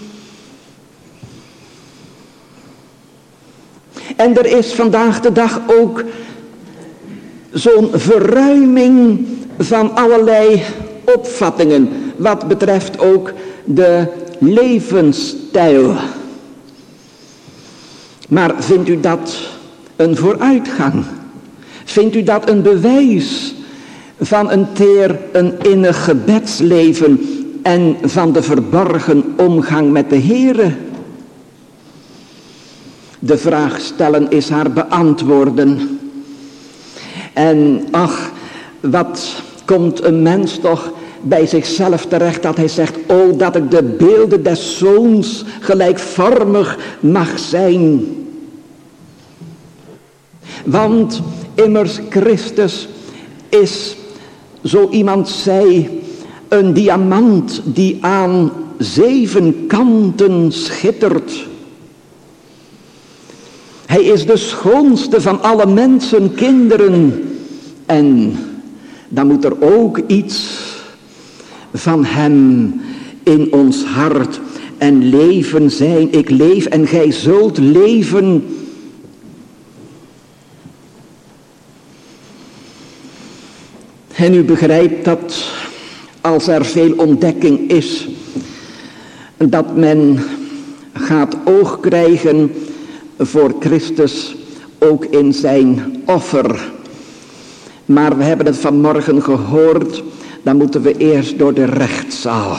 En er is vandaag de dag ook zo'n verruiming van allerlei opvattingen, wat betreft ook de levensstijl. Maar vindt u dat een vooruitgang? Vindt u dat een bewijs van een teer, een innig gebedsleven en van de verborgen omgang met de Heere? De vraag stellen is haar beantwoorden. En ach, wat komt een mens toch bij zichzelf terecht dat hij zegt, o dat ik de beelden des zoons gelijkvormig mag zijn. Want immers Christus is, zo iemand zei, een diamant die aan zeven kanten schittert. Hij is de schoonste van alle mensen, kinderen. En dan moet er ook iets van hem in ons hart en leven zijn. Ik leef en gij zult leven. En u begrijpt dat als er veel ontdekking is, dat men gaat oog krijgen voor Christus ook in zijn offer. Maar we hebben het vanmorgen gehoord, dan moeten we eerst door de rechtszaal.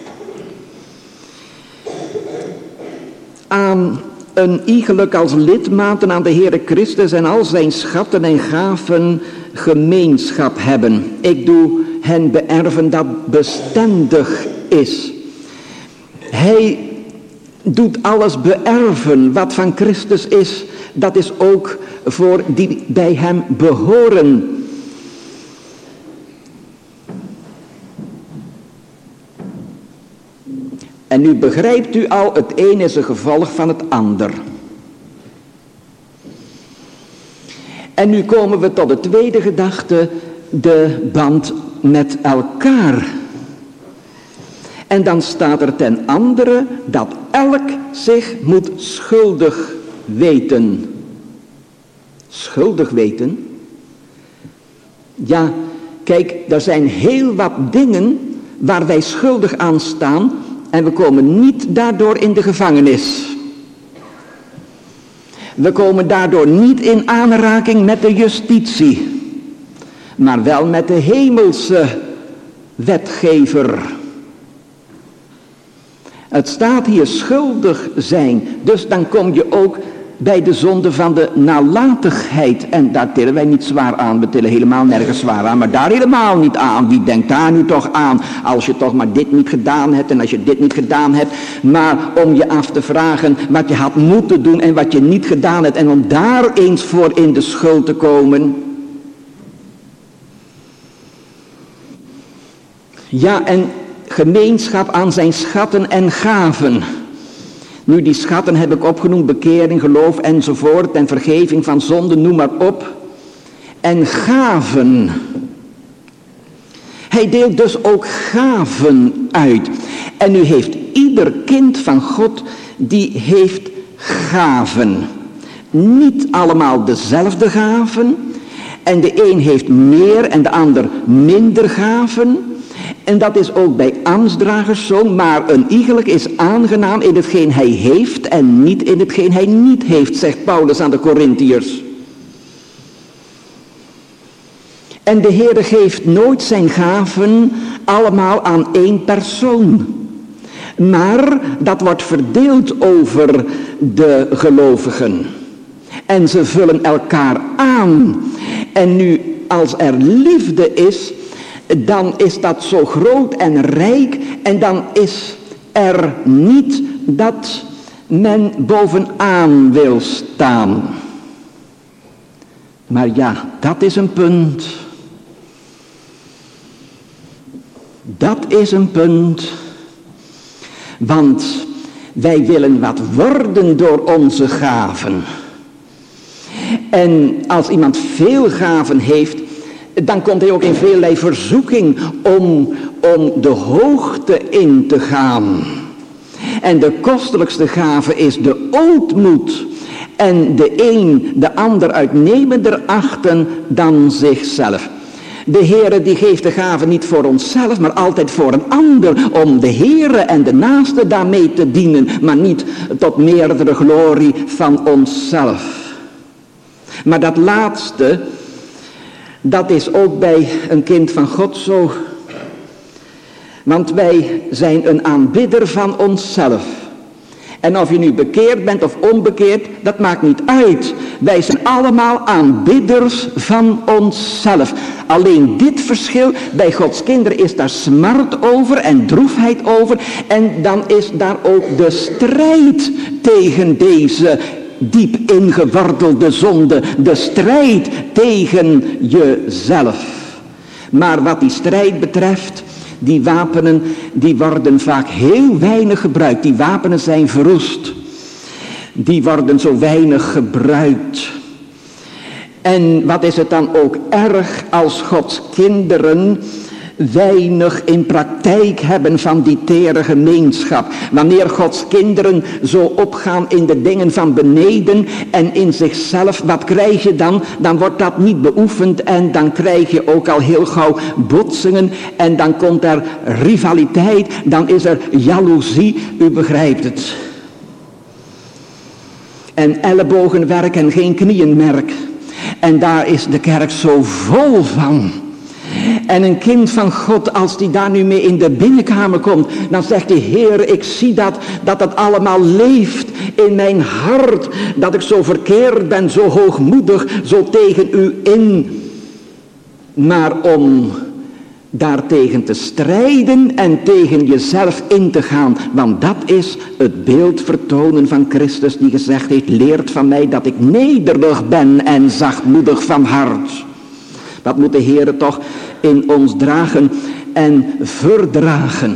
Aan een iegelijk als lidmaten aan de Heere Christus en al zijn schatten en gaven gemeenschap hebben. Ik doe hen beërven dat bestendig is. Hij doet alles beërven wat van Christus is. Dat is ook voor die bij hem behoren. En nu begrijpt u al, het een is een gevolg van het ander. En nu komen we tot de tweede gedachte, de band met elkaar. En dan staat er ten andere dat elk zich moet schuldig weten. Schuldig weten? Ja, kijk, er zijn heel wat dingen waar wij schuldig aan staan en we komen niet daardoor in de gevangenis. We komen daardoor niet in aanraking met de justitie, maar wel met de hemelse wetgever. Het staat hier schuldig zijn, dus dan kom je ook bij de zonde van de nalatigheid. En daar tillen wij niet zwaar aan, we tillen helemaal nergens zwaar aan, maar daar helemaal niet aan. Wie denkt daar nu toch aan, als je toch maar dit niet gedaan hebt en als je dit niet gedaan hebt, maar om je af te vragen wat je had moeten doen en wat je niet gedaan hebt en om daar eens voor in de schuld te komen. Ja, en gemeenschap aan zijn schatten en gaven. Nu, die schatten heb ik opgenoemd, bekering, geloof enzovoort en vergeving van zonde, noem maar op. En gaven. Hij deelt dus ook gaven uit. En nu heeft ieder kind van God, die heeft gaven. Niet allemaal dezelfde gaven. En de een heeft meer en de ander minder gaven. En dat is ook bij ambtsdragers zo, maar een iegelijk is aangenaam in hetgeen hij heeft en niet in hetgeen hij niet heeft, zegt Paulus aan de Korintiërs. En de Heere geeft nooit zijn gaven allemaal aan één persoon. Maar dat wordt verdeeld over de gelovigen. En ze vullen elkaar aan. En nu, als er liefde is, dan is dat zo groot en rijk en dan is er niet dat men bovenaan wil staan. Maar ja, dat is een punt. Dat is een punt. Want wij willen wat worden door onze gaven. En als iemand veel gaven heeft, dan komt hij ook in velerlei verzoeking om, om de hoogte in te gaan. En de kostelijkste gave is de ootmoed. En de een de ander uitnemender achten dan zichzelf. De Heere die geeft de gave niet voor onszelf, maar altijd voor een ander. Om de Heere en de naaste daarmee te dienen, maar niet tot meerdere glorie van onszelf. Maar dat laatste, dat is ook bij een kind van God zo. Want wij zijn een aanbidder van onszelf. En of je nu bekeerd bent of onbekeerd, dat maakt niet uit. Wij zijn allemaal aanbidders van onszelf. Alleen dit verschil, bij Gods kinderen is daar smart over en droefheid over. En dan is daar ook de strijd tegen deze diep ingewortelde zonde. De strijd tegen jezelf. Maar wat die strijd betreft, die wapenen, die worden vaak heel weinig gebruikt. Die wapenen zijn verroest. Die worden zo weinig gebruikt. En wat is het dan ook erg als Gods kinderen weinig in praktijk hebben van die tere gemeenschap. Wanneer Gods kinderen zo opgaan in de dingen van beneden en in zichzelf, wat krijg je dan? Dan wordt dat niet beoefend en dan krijg je ook al heel gauw botsingen en dan komt er rivaliteit, dan is er jaloezie, u begrijpt het. En ellebogenwerk en geen knieënmerk. En daar is de kerk zo vol van. En een kind van God, als die daar nu mee in de binnenkamer komt, dan zegt hij, Heer, ik zie dat, dat het allemaal leeft in mijn hart. Dat ik zo verkeerd ben, zo hoogmoedig, zo tegen u in. maar om daartegen te strijden en tegen jezelf in te gaan. Want dat is het beeld vertonen van Christus die gezegd heeft, leert van mij dat ik nederig ben en zachtmoedig van hart. Dat moet de Heer toch in ons dragen en verdragen.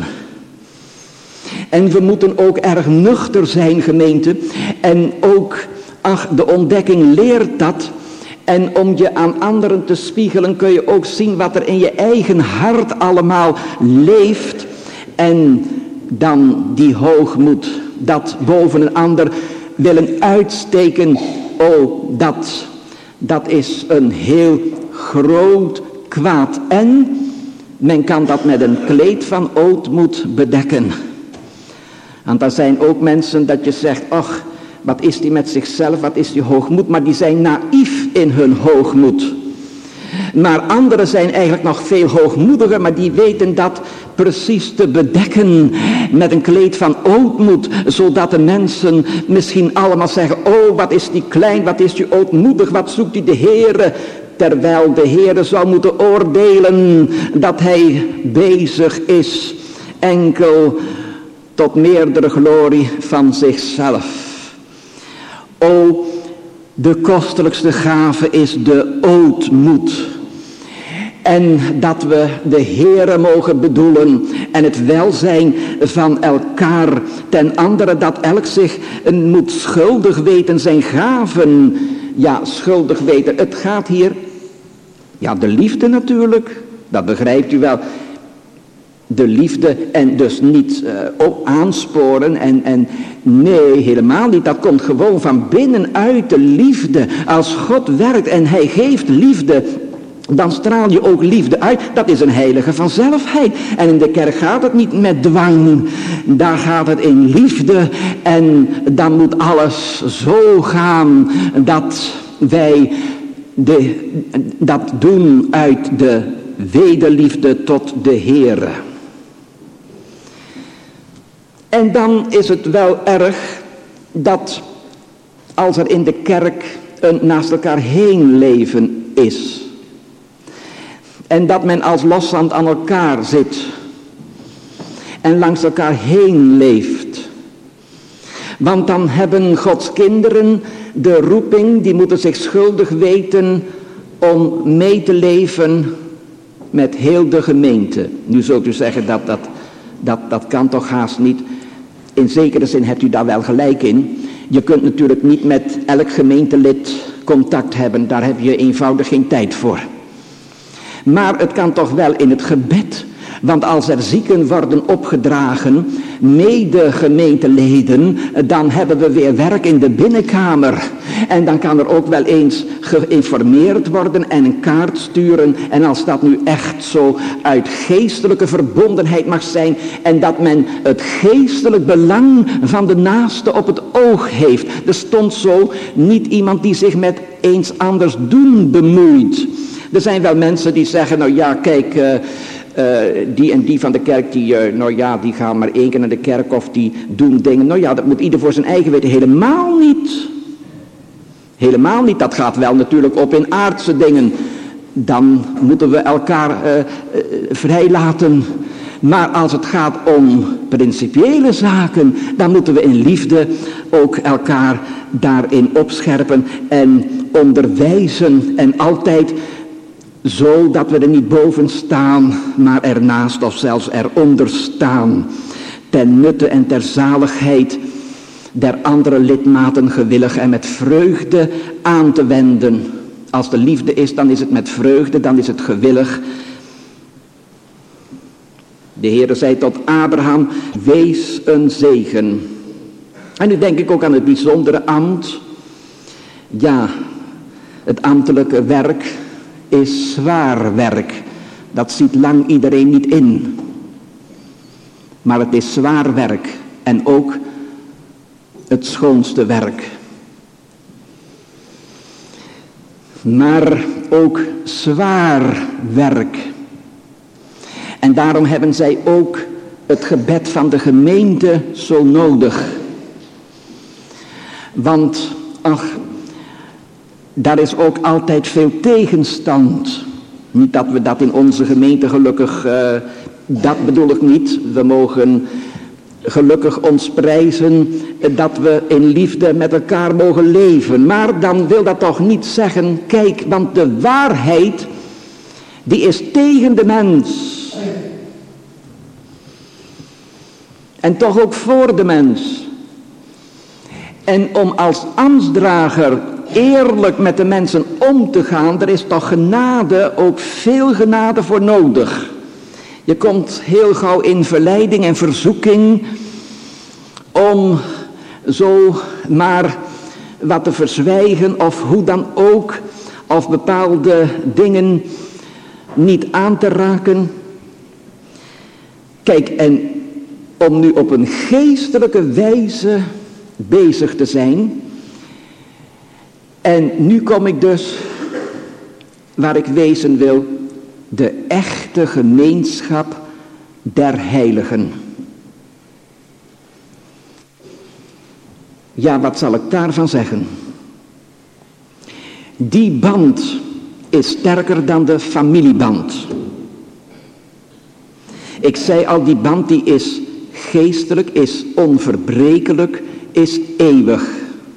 En we moeten ook erg nuchter zijn, gemeente. En ook, ach, de ontdekking leert dat. En om je aan anderen te spiegelen kun je ook zien wat er in je eigen hart allemaal leeft. En dan die hoogmoed, dat boven een ander willen uitsteken. Oh, dat, dat is een heel groot kwaad. En men kan dat met een kleed van ootmoed bedekken. Want er zijn ook mensen dat je zegt, ach, wat is die met zichzelf, wat is die hoogmoed, maar die zijn naïef in hun hoogmoed. Maar anderen zijn eigenlijk nog veel hoogmoediger, maar die weten dat precies te bedekken met een kleed van ootmoed, zodat de mensen misschien allemaal zeggen, oh, wat is die klein, wat is die ootmoedig, wat zoekt die de Heere, terwijl de Heere zou moeten oordelen dat hij bezig is enkel tot meerdere glorie van zichzelf. O, de kostelijkste gave is de ootmoed. En dat we de Heere mogen bedoelen en het welzijn van elkaar. Ten andere dat elk zich moet schuldig weten zijn gaven. Ja, schuldig weten. Het gaat hier, ja, de liefde natuurlijk, dat begrijpt u wel. De liefde en dus niet uh, op aansporen en, en nee, helemaal niet. Dat komt gewoon van binnenuit de liefde. Als God werkt en hij geeft liefde, dan straal je ook liefde uit. Dat is een heilige vanzelfheid. En in de kerk gaat het niet met dwang. Daar gaat het in liefde. En dan moet alles zo gaan dat wij de, dat doen uit de wederliefde tot de Heere. En dan is het wel erg dat als er in de kerk een naast elkaar heen leven is. En dat men als loszand aan elkaar zit. En langs elkaar heen leeft. Want dan hebben Gods kinderen de roeping, die moeten zich schuldig weten om mee te leven met heel de gemeente. Nu zult u zeggen dat dat, dat, dat kan toch haast niet. In zekere zin hebt u daar wel gelijk in. Je kunt natuurlijk niet met elk gemeentelid contact hebben. Daar heb je eenvoudig geen tijd voor. Maar het kan toch wel in het gebed. Want als er zieken worden opgedragen, mede gemeenteleden, dan hebben we weer werk in de binnenkamer. En dan kan er ook wel eens geïnformeerd worden en een kaart sturen. En als dat nu echt zo uit geestelijke verbondenheid mag zijn, en dat men het geestelijk belang van de naaste op het oog heeft. Er stond zo, niet iemand die zich met eens anders doen bemoeit. Er zijn wel mensen die zeggen, nou ja, kijk, uh, uh, die en die van de kerk, die, uh, nou ja, die gaan maar één keer naar de kerk of die doen dingen. Nou ja, dat moet ieder voor zijn eigen weten. Helemaal niet. Helemaal niet. Dat gaat wel natuurlijk op in aardse dingen. Dan moeten we elkaar uh, uh, vrijlaten. Maar als het gaat om principiële zaken, dan moeten we in liefde ook elkaar daarin opscherpen en onderwijzen. En altijd zo dat we er niet boven staan, maar ernaast of zelfs eronder staan. Ten nutte en ter zaligheid der andere lidmaten gewillig en met vreugde aan te wenden. Als de liefde is, dan is het met vreugde, dan is het gewillig. De Heere zei tot Abraham, wees een zegen. En nu denk ik ook aan het bijzondere ambt. Ja, het ambtelijke werk is zwaar werk. Dat ziet lang iedereen niet in. Maar het is zwaar werk en ook het schoonste werk. Maar ook zwaar werk. En daarom hebben zij ook het gebed van de gemeente zo nodig. Want, ach, daar is ook altijd veel tegenstand. Niet dat we dat in onze gemeente gelukkig, uh, dat bedoel ik niet. We mogen gelukkig ons prijzen dat we in liefde met elkaar mogen leven. Maar dan wil dat toch niet zeggen, kijk, want de waarheid, die is tegen de mens. En toch ook voor de mens. En om als ambtsdrager eerlijk met de mensen om te gaan, er is toch genade, ook veel genade voor nodig. Je komt heel gauw in verleiding en verzoeking om zo maar wat te verzwijgen of hoe dan ook, of bepaalde dingen niet aan te raken. Kijk, en om nu op een geestelijke wijze bezig te zijn. En nu kom ik dus waar ik wezen wil, de echte gemeenschap der heiligen. Ja, wat zal ik daarvan zeggen? Die band is sterker dan de familieband. Ik zei al, die band die is geestelijk, is onverbrekelijk, is eeuwig.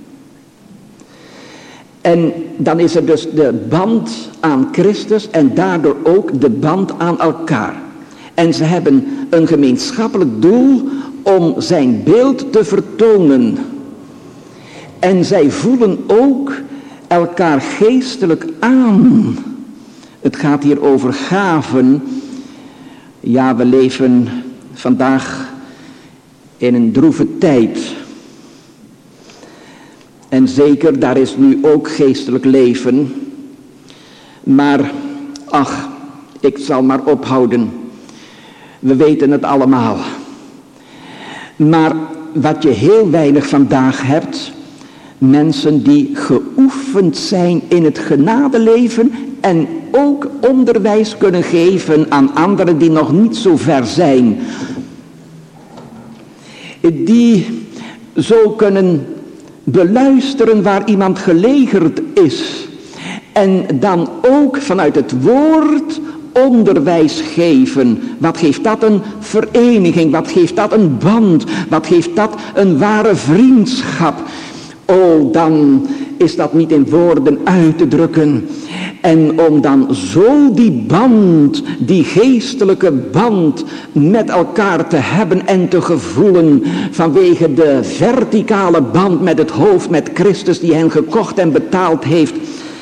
En dan is er dus de band aan Christus en daardoor ook de band aan elkaar. En ze hebben een gemeenschappelijk doel om zijn beeld te vertonen. En zij voelen ook elkaar geestelijk aan. Het gaat hier over gaven. Ja, we leven vandaag in een droeve tijd. En zeker, daar is nu ook geestelijk leven. Maar, ach, ik zal maar ophouden. We weten het allemaal. Maar wat je heel weinig vandaag hebt, mensen die geoefend zijn in het genadeleven en ook onderwijs kunnen geven aan anderen die nog niet zo ver zijn. Die zo kunnen beluisteren waar iemand gelegerd is. En dan ook vanuit het woord onderwijs geven. Wat geeft dat een vereniging? Wat geeft dat een band? Wat geeft dat een ware vriendschap? Oh, dan is dat niet in woorden uit te drukken. En om dan zo die band, die geestelijke band met elkaar te hebben en te gevoelen vanwege de verticale band met het hoofd, met Christus die hen gekocht en betaald heeft.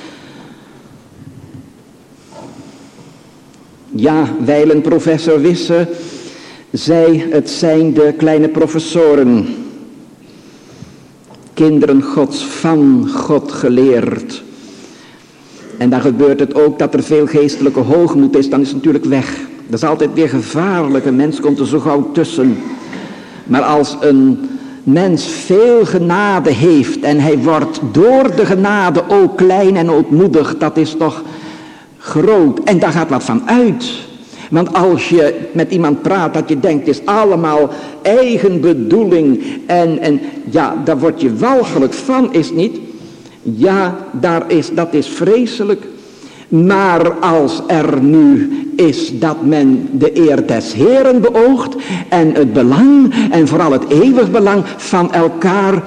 Ja, wijlen professor Wisse zei, het zijn de kleine professoren. Kinderen Gods, van God geleerd. En dan gebeurt het ook dat er veel geestelijke hoogmoed is, dan is het natuurlijk weg. Dat is altijd weer gevaarlijk, een mens komt er zo gauw tussen. Maar als een mens veel genade heeft en hij wordt door de genade ook klein en ootmoedig, dat is toch groot. En daar gaat wat van uit. Want als je met iemand praat dat je denkt, het is allemaal eigen bedoeling. En, en ja, daar word je walgelijk van, is niet? Ja, daar is, dat is vreselijk. Maar als er nu is dat men de eer des Heeren beoogt en het belang en vooral het eeuwig belang van elkaar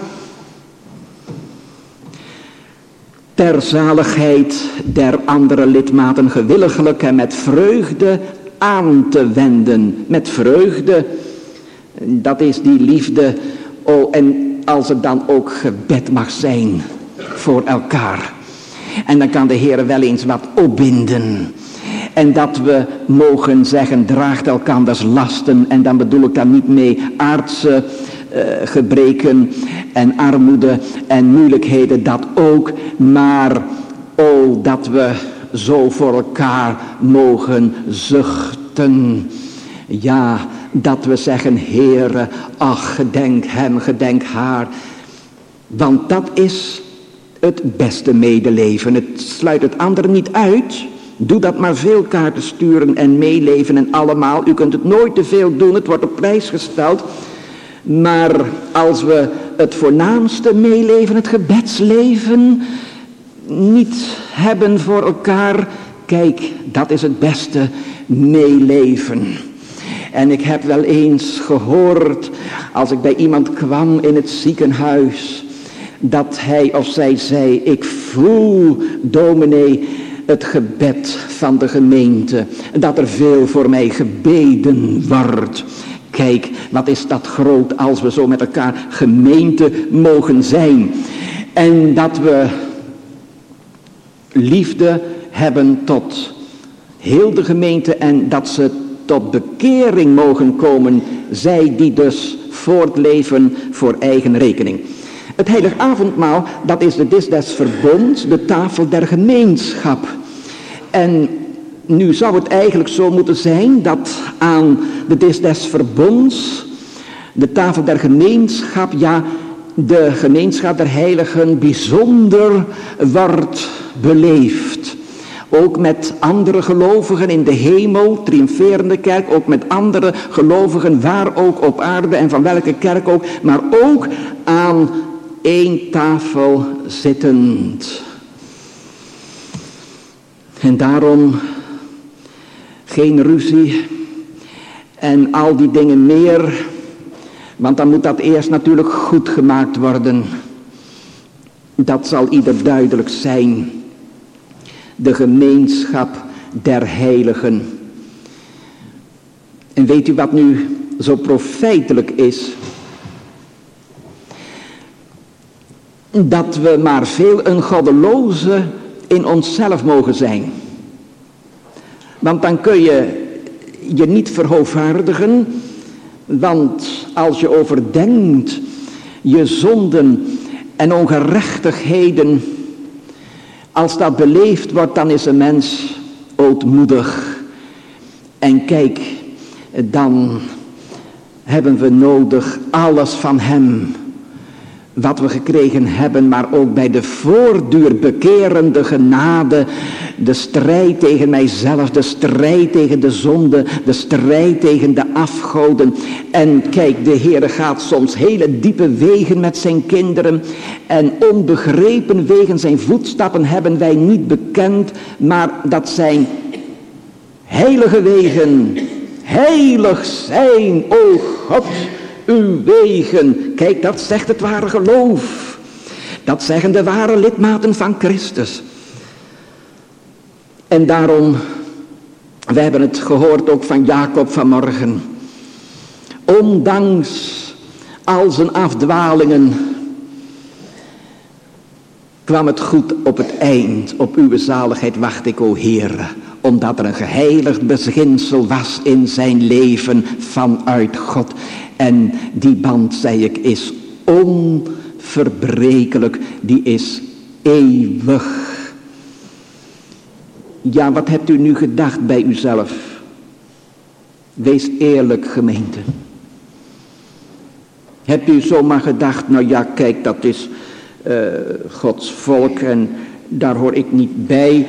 ter zaligheid der andere lidmaten gewilligelijk en met vreugde aan te wenden. Met vreugde, dat is die liefde. Oh, en als het dan ook gebed mag zijn voor elkaar. En dan kan de Heer wel eens wat opbinden. En dat we mogen zeggen, draagt elkanders lasten. En dan bedoel ik daar niet mee aardse uh, gebreken en armoede en moeilijkheden, dat ook. Maar, oh, dat we zo voor elkaar mogen zuchten. Ja, dat we zeggen, Heere, ach, gedenk hem, gedenk haar. Want dat is het beste medeleven. Het sluit het andere niet uit. Doe dat maar veel kaarten sturen en meeleven en allemaal. U kunt het nooit te veel doen, het wordt op prijs gesteld. Maar als we het voornaamste meeleven, het gebedsleven, niet hebben voor elkaar, kijk, dat is het beste meeleven. En ik heb wel eens gehoord, als ik bij iemand kwam in het ziekenhuis, dat hij of zij zei, ik voel, dominee, het gebed van de gemeente, dat er veel voor mij gebeden wordt. Kijk, wat is dat groot als we zo met elkaar gemeente mogen zijn. En dat we liefde hebben tot heel de gemeente en dat ze tot bekering mogen komen, zij die dus voortleven voor eigen rekening. Het heilig avondmaal, dat is de dis des verbonds, de tafel der gemeenschap. En nu zou het eigenlijk zo moeten zijn dat aan de dis des verbonds, de tafel der gemeenschap, ja, de gemeenschap der heiligen bijzonder wordt beleefd. Ook met andere gelovigen in de hemel, triomferende kerk, ook met andere gelovigen, waar ook op aarde en van welke kerk ook, maar ook aan één tafel zittend. En daarom geen ruzie en al die dingen meer, want dan moet dat eerst natuurlijk goed gemaakt worden. Dat zal ieder duidelijk zijn. De gemeenschap der heiligen. En weet u wat nu zo profijtelijk is? Dat we maar veel een goddeloze in onszelf mogen zijn. Want dan kun je je niet verhoogvaardigen. Want als je overdenkt je zonden en ongerechtigheden, als dat beleefd wordt, dan is een mens ootmoedig. En kijk, dan hebben we nodig alles van hem wat we gekregen hebben, maar ook bij de voortdurend bekerende genade, de strijd tegen mijzelf, de strijd tegen de zonde, de strijd tegen de afgoden. En kijk, de Heere gaat soms hele diepe wegen met zijn kinderen en onbegrepen wegen, zijn voetstappen hebben wij niet bekend, maar dat zijn heilige wegen. Heilig zijn, o God, uw wegen. Kijk, dat zegt het ware geloof. Dat zeggen de ware lidmaten van Christus. En daarom, we hebben het gehoord ook van Jacob vanmorgen. Ondanks al zijn afdwalingen kwam het goed op het eind. Op uw zaligheid wacht ik, o Heere. Omdat er een geheiligd beginsel was in zijn leven vanuit God. En die band, zei ik, is onverbrekelijk. Die is eeuwig. Ja, wat hebt u nu gedacht bij uzelf? Wees eerlijk, gemeente. Hebt u zomaar gedacht, nou ja, kijk, dat is uh, Gods volk en daar hoor ik niet bij.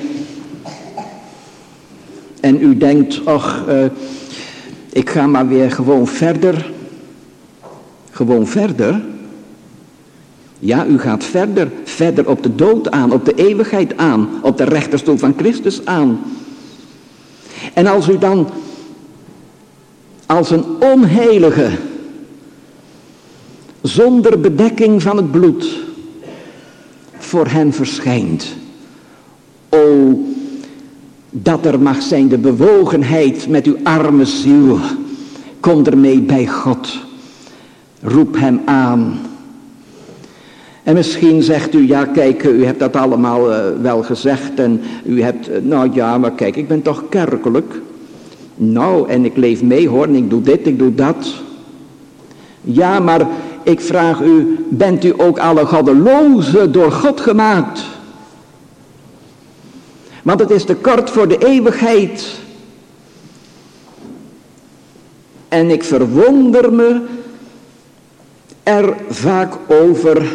En u denkt, ach, uh, ik ga maar weer gewoon verder. Gewoon verder? Ja, u gaat verder. Verder op de dood aan, op de eeuwigheid aan, op de rechterstoel van Christus aan. En als u dan als een onheilige, zonder bedekking van het bloed, voor hem verschijnt. O, dat er mag zijn de bewogenheid met uw arme ziel. Kom ermee bij God. Roep hem aan. En misschien zegt u, ja kijk, u hebt dat allemaal uh, wel gezegd en u hebt, uh, nou ja, maar kijk, ik ben toch kerkelijk. Nou, en ik leef mee hoor, en ik doe dit, ik doe dat. Ja, maar ik vraag u, bent u ook alle goddelozen door God gemaakt? Want het is te kort voor de eeuwigheid. En ik verwonder me er vaak over.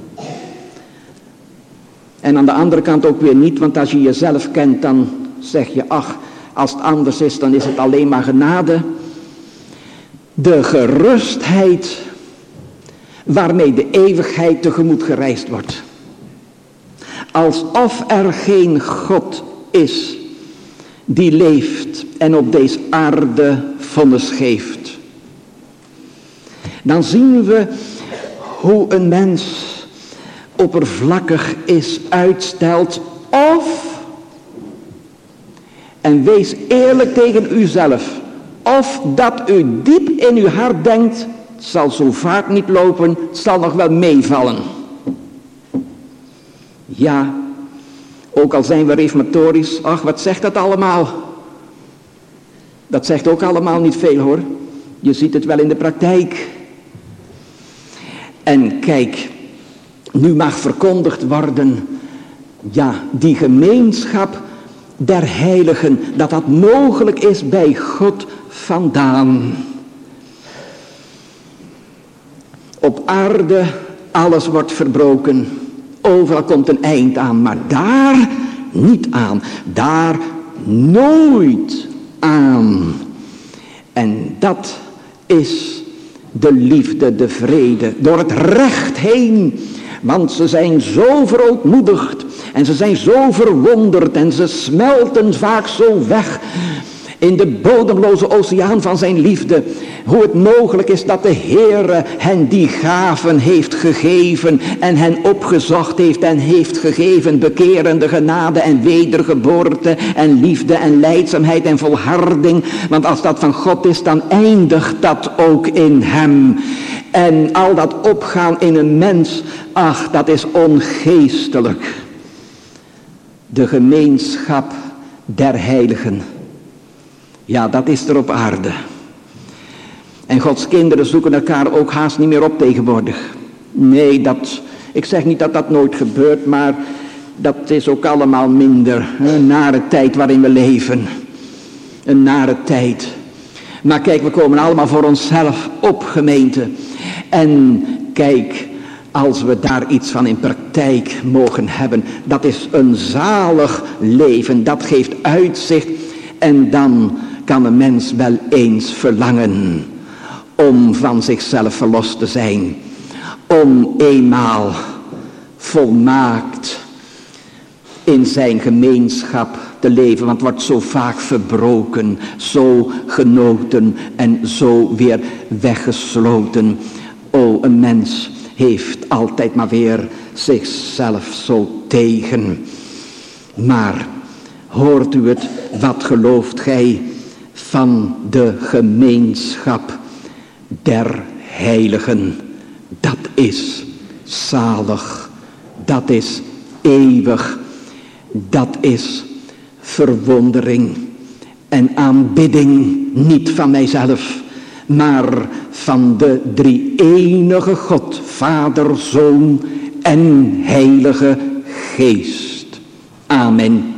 En aan de andere kant ook weer niet, want als je jezelf kent, dan zeg je, ach, als het anders is, dan is het alleen maar genade. De gerustheid waarmee de eeuwigheid tegemoet gereisd wordt. Alsof er geen God is. die leeft en op deze aarde vonnis geeft. Dan zien we hoe een mens oppervlakkig is, uitstelt of, en wees eerlijk tegen uzelf, of dat u diep in uw hart denkt, het zal zo vaak niet lopen, het zal nog wel meevallen. Ja, ook al zijn we reformatorisch, ach, wat zegt dat allemaal? Dat zegt ook allemaal niet veel hoor. Je ziet het wel in de praktijk. En kijk, nu mag verkondigd worden, ja, die gemeenschap der heiligen, dat dat mogelijk is bij God vandaan. Op aarde, alles wordt verbroken. Overal komt een eind aan, maar daar niet aan. Daar nooit aan. En dat is de liefde, de vrede, door het recht heen. Want ze zijn zo verootmoedigd en ze zijn zo verwonderd en ze smelten vaak zo weg in de bodemloze oceaan van zijn liefde. Hoe het mogelijk is dat de Heere hen die gaven heeft gegeven en hen opgezocht heeft en heeft gegeven. Bekerende genade en wedergeboorte en liefde en lijdzaamheid en volharding. Want als dat van God is, dan eindigt dat ook in hem. En al dat opgaan in een mens, ach, dat is ongeestelijk. De gemeenschap der heiligen. Ja, dat is er op aarde. En Gods kinderen zoeken elkaar ook haast niet meer op tegenwoordig. Nee, dat, ik zeg niet dat dat nooit gebeurt, maar dat is ook allemaal minder. Een nare tijd waarin we leven. Een nare tijd. Maar kijk, we komen allemaal voor onszelf op, gemeente. En kijk, als we daar iets van in praktijk mogen hebben, dat is een zalig leven. Dat geeft uitzicht. En dan kan een mens wel eens verlangen om van zichzelf verlost te zijn. Om eenmaal volmaakt in zijn gemeenschap te leven. Want het wordt zo vaak verbroken, zo genoten en zo weer weggesloten. O, een mens heeft altijd maar weer zichzelf zo tegen. Maar hoort u het, wat gelooft gij van de gemeenschap der heiligen? Dat is zalig, dat is eeuwig, dat is verwondering en aanbidding, niet van mijzelf, maar van de drie-enige God, Vader, Zoon en Heilige Geest. Amen.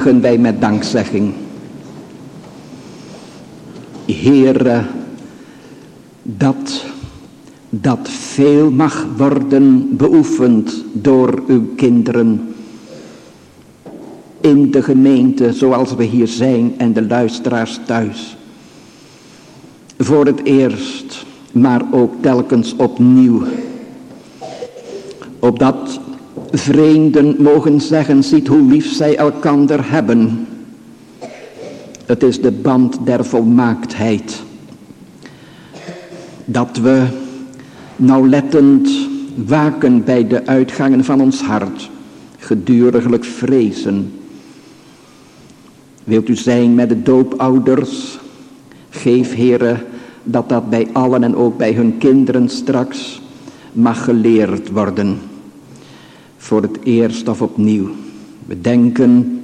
eindigen wij met dankzegging. Heere, dat dat veel mag worden beoefend door uw kinderen in de gemeente zoals we hier zijn en de luisteraars thuis. Voor het eerst, maar ook telkens opnieuw. Opdat vreemden mogen zeggen, ziet hoe lief zij elkander hebben. Het is de band der volmaaktheid. Dat we nauwlettend waken bij de uitgangen van ons hart, geduriglijk vrezen. Wilt u zijn met de doopouders? Geef, Heere, dat dat bij allen en ook bij hun kinderen straks mag geleerd worden. Voor het eerst of opnieuw. We denken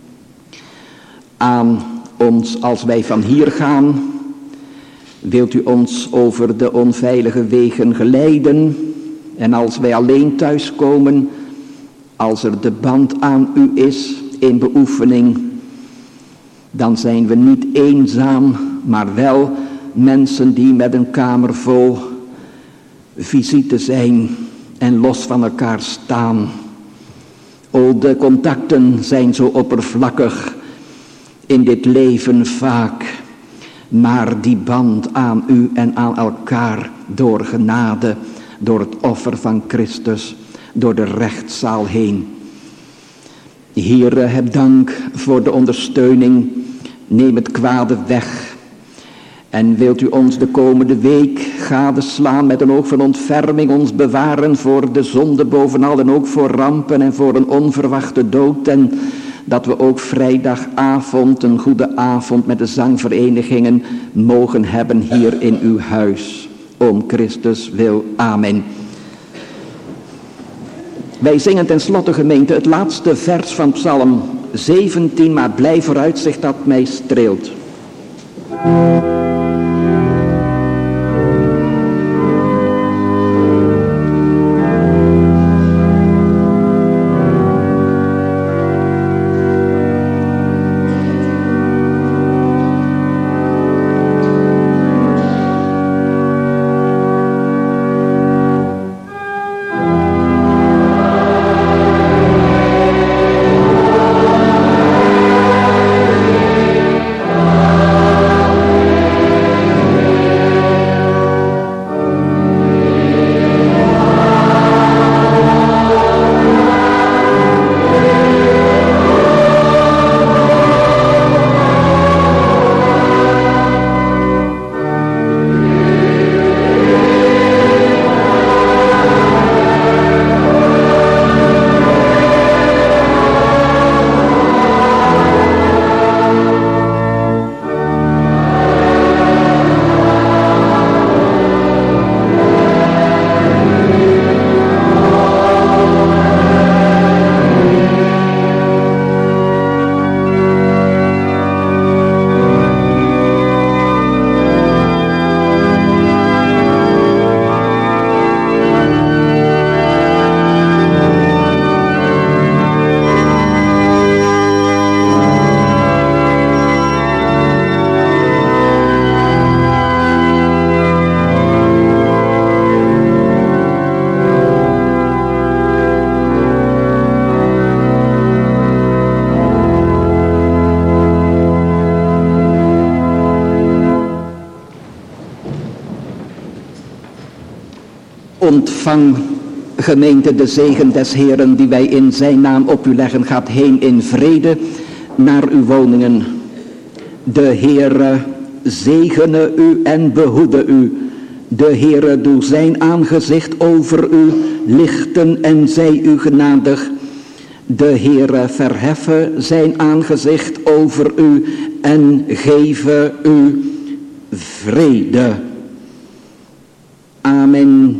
aan ons als wij van hier gaan. Wilt u ons over de onveilige wegen geleiden? En als wij alleen thuiskomen, als er de band aan u is in beoefening, dan zijn we niet eenzaam, maar wel mensen die met een kamer vol visite zijn en los van elkaar staan. O, de contacten zijn zo oppervlakkig in dit leven vaak, maar die band aan u en aan elkaar door genade, door het offer van Christus, door de rechtszaal heen. Heere, heb dank voor de ondersteuning. Neem het kwade weg. En wilt u ons de komende week gadeslaan met een oog van ontferming, ons bewaren voor de zonde bovenal en ook voor rampen en voor een onverwachte dood. En dat we ook vrijdagavond een goede avond met de zangverenigingen mogen hebben hier in uw huis. Om Christus wil. Amen. Wij zingen ten slotte, gemeente, het laatste vers van Psalm zeventien, maar blij vooruitzicht dat mij streelt. Ontvang, gemeente, de zegen des Heeren die wij in zijn naam op u leggen. Gaat heen in vrede naar uw woningen. De Heere zegene u en behoede u. De Heere doe zijn aangezicht over u lichten en zij u genadig. De Heere verheffe zijn aangezicht over u en geven u vrede. Amen.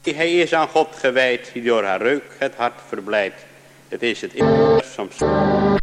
Hij is aan God gewijd, die door haar reuk het hart verblijdt. Het is het eerste van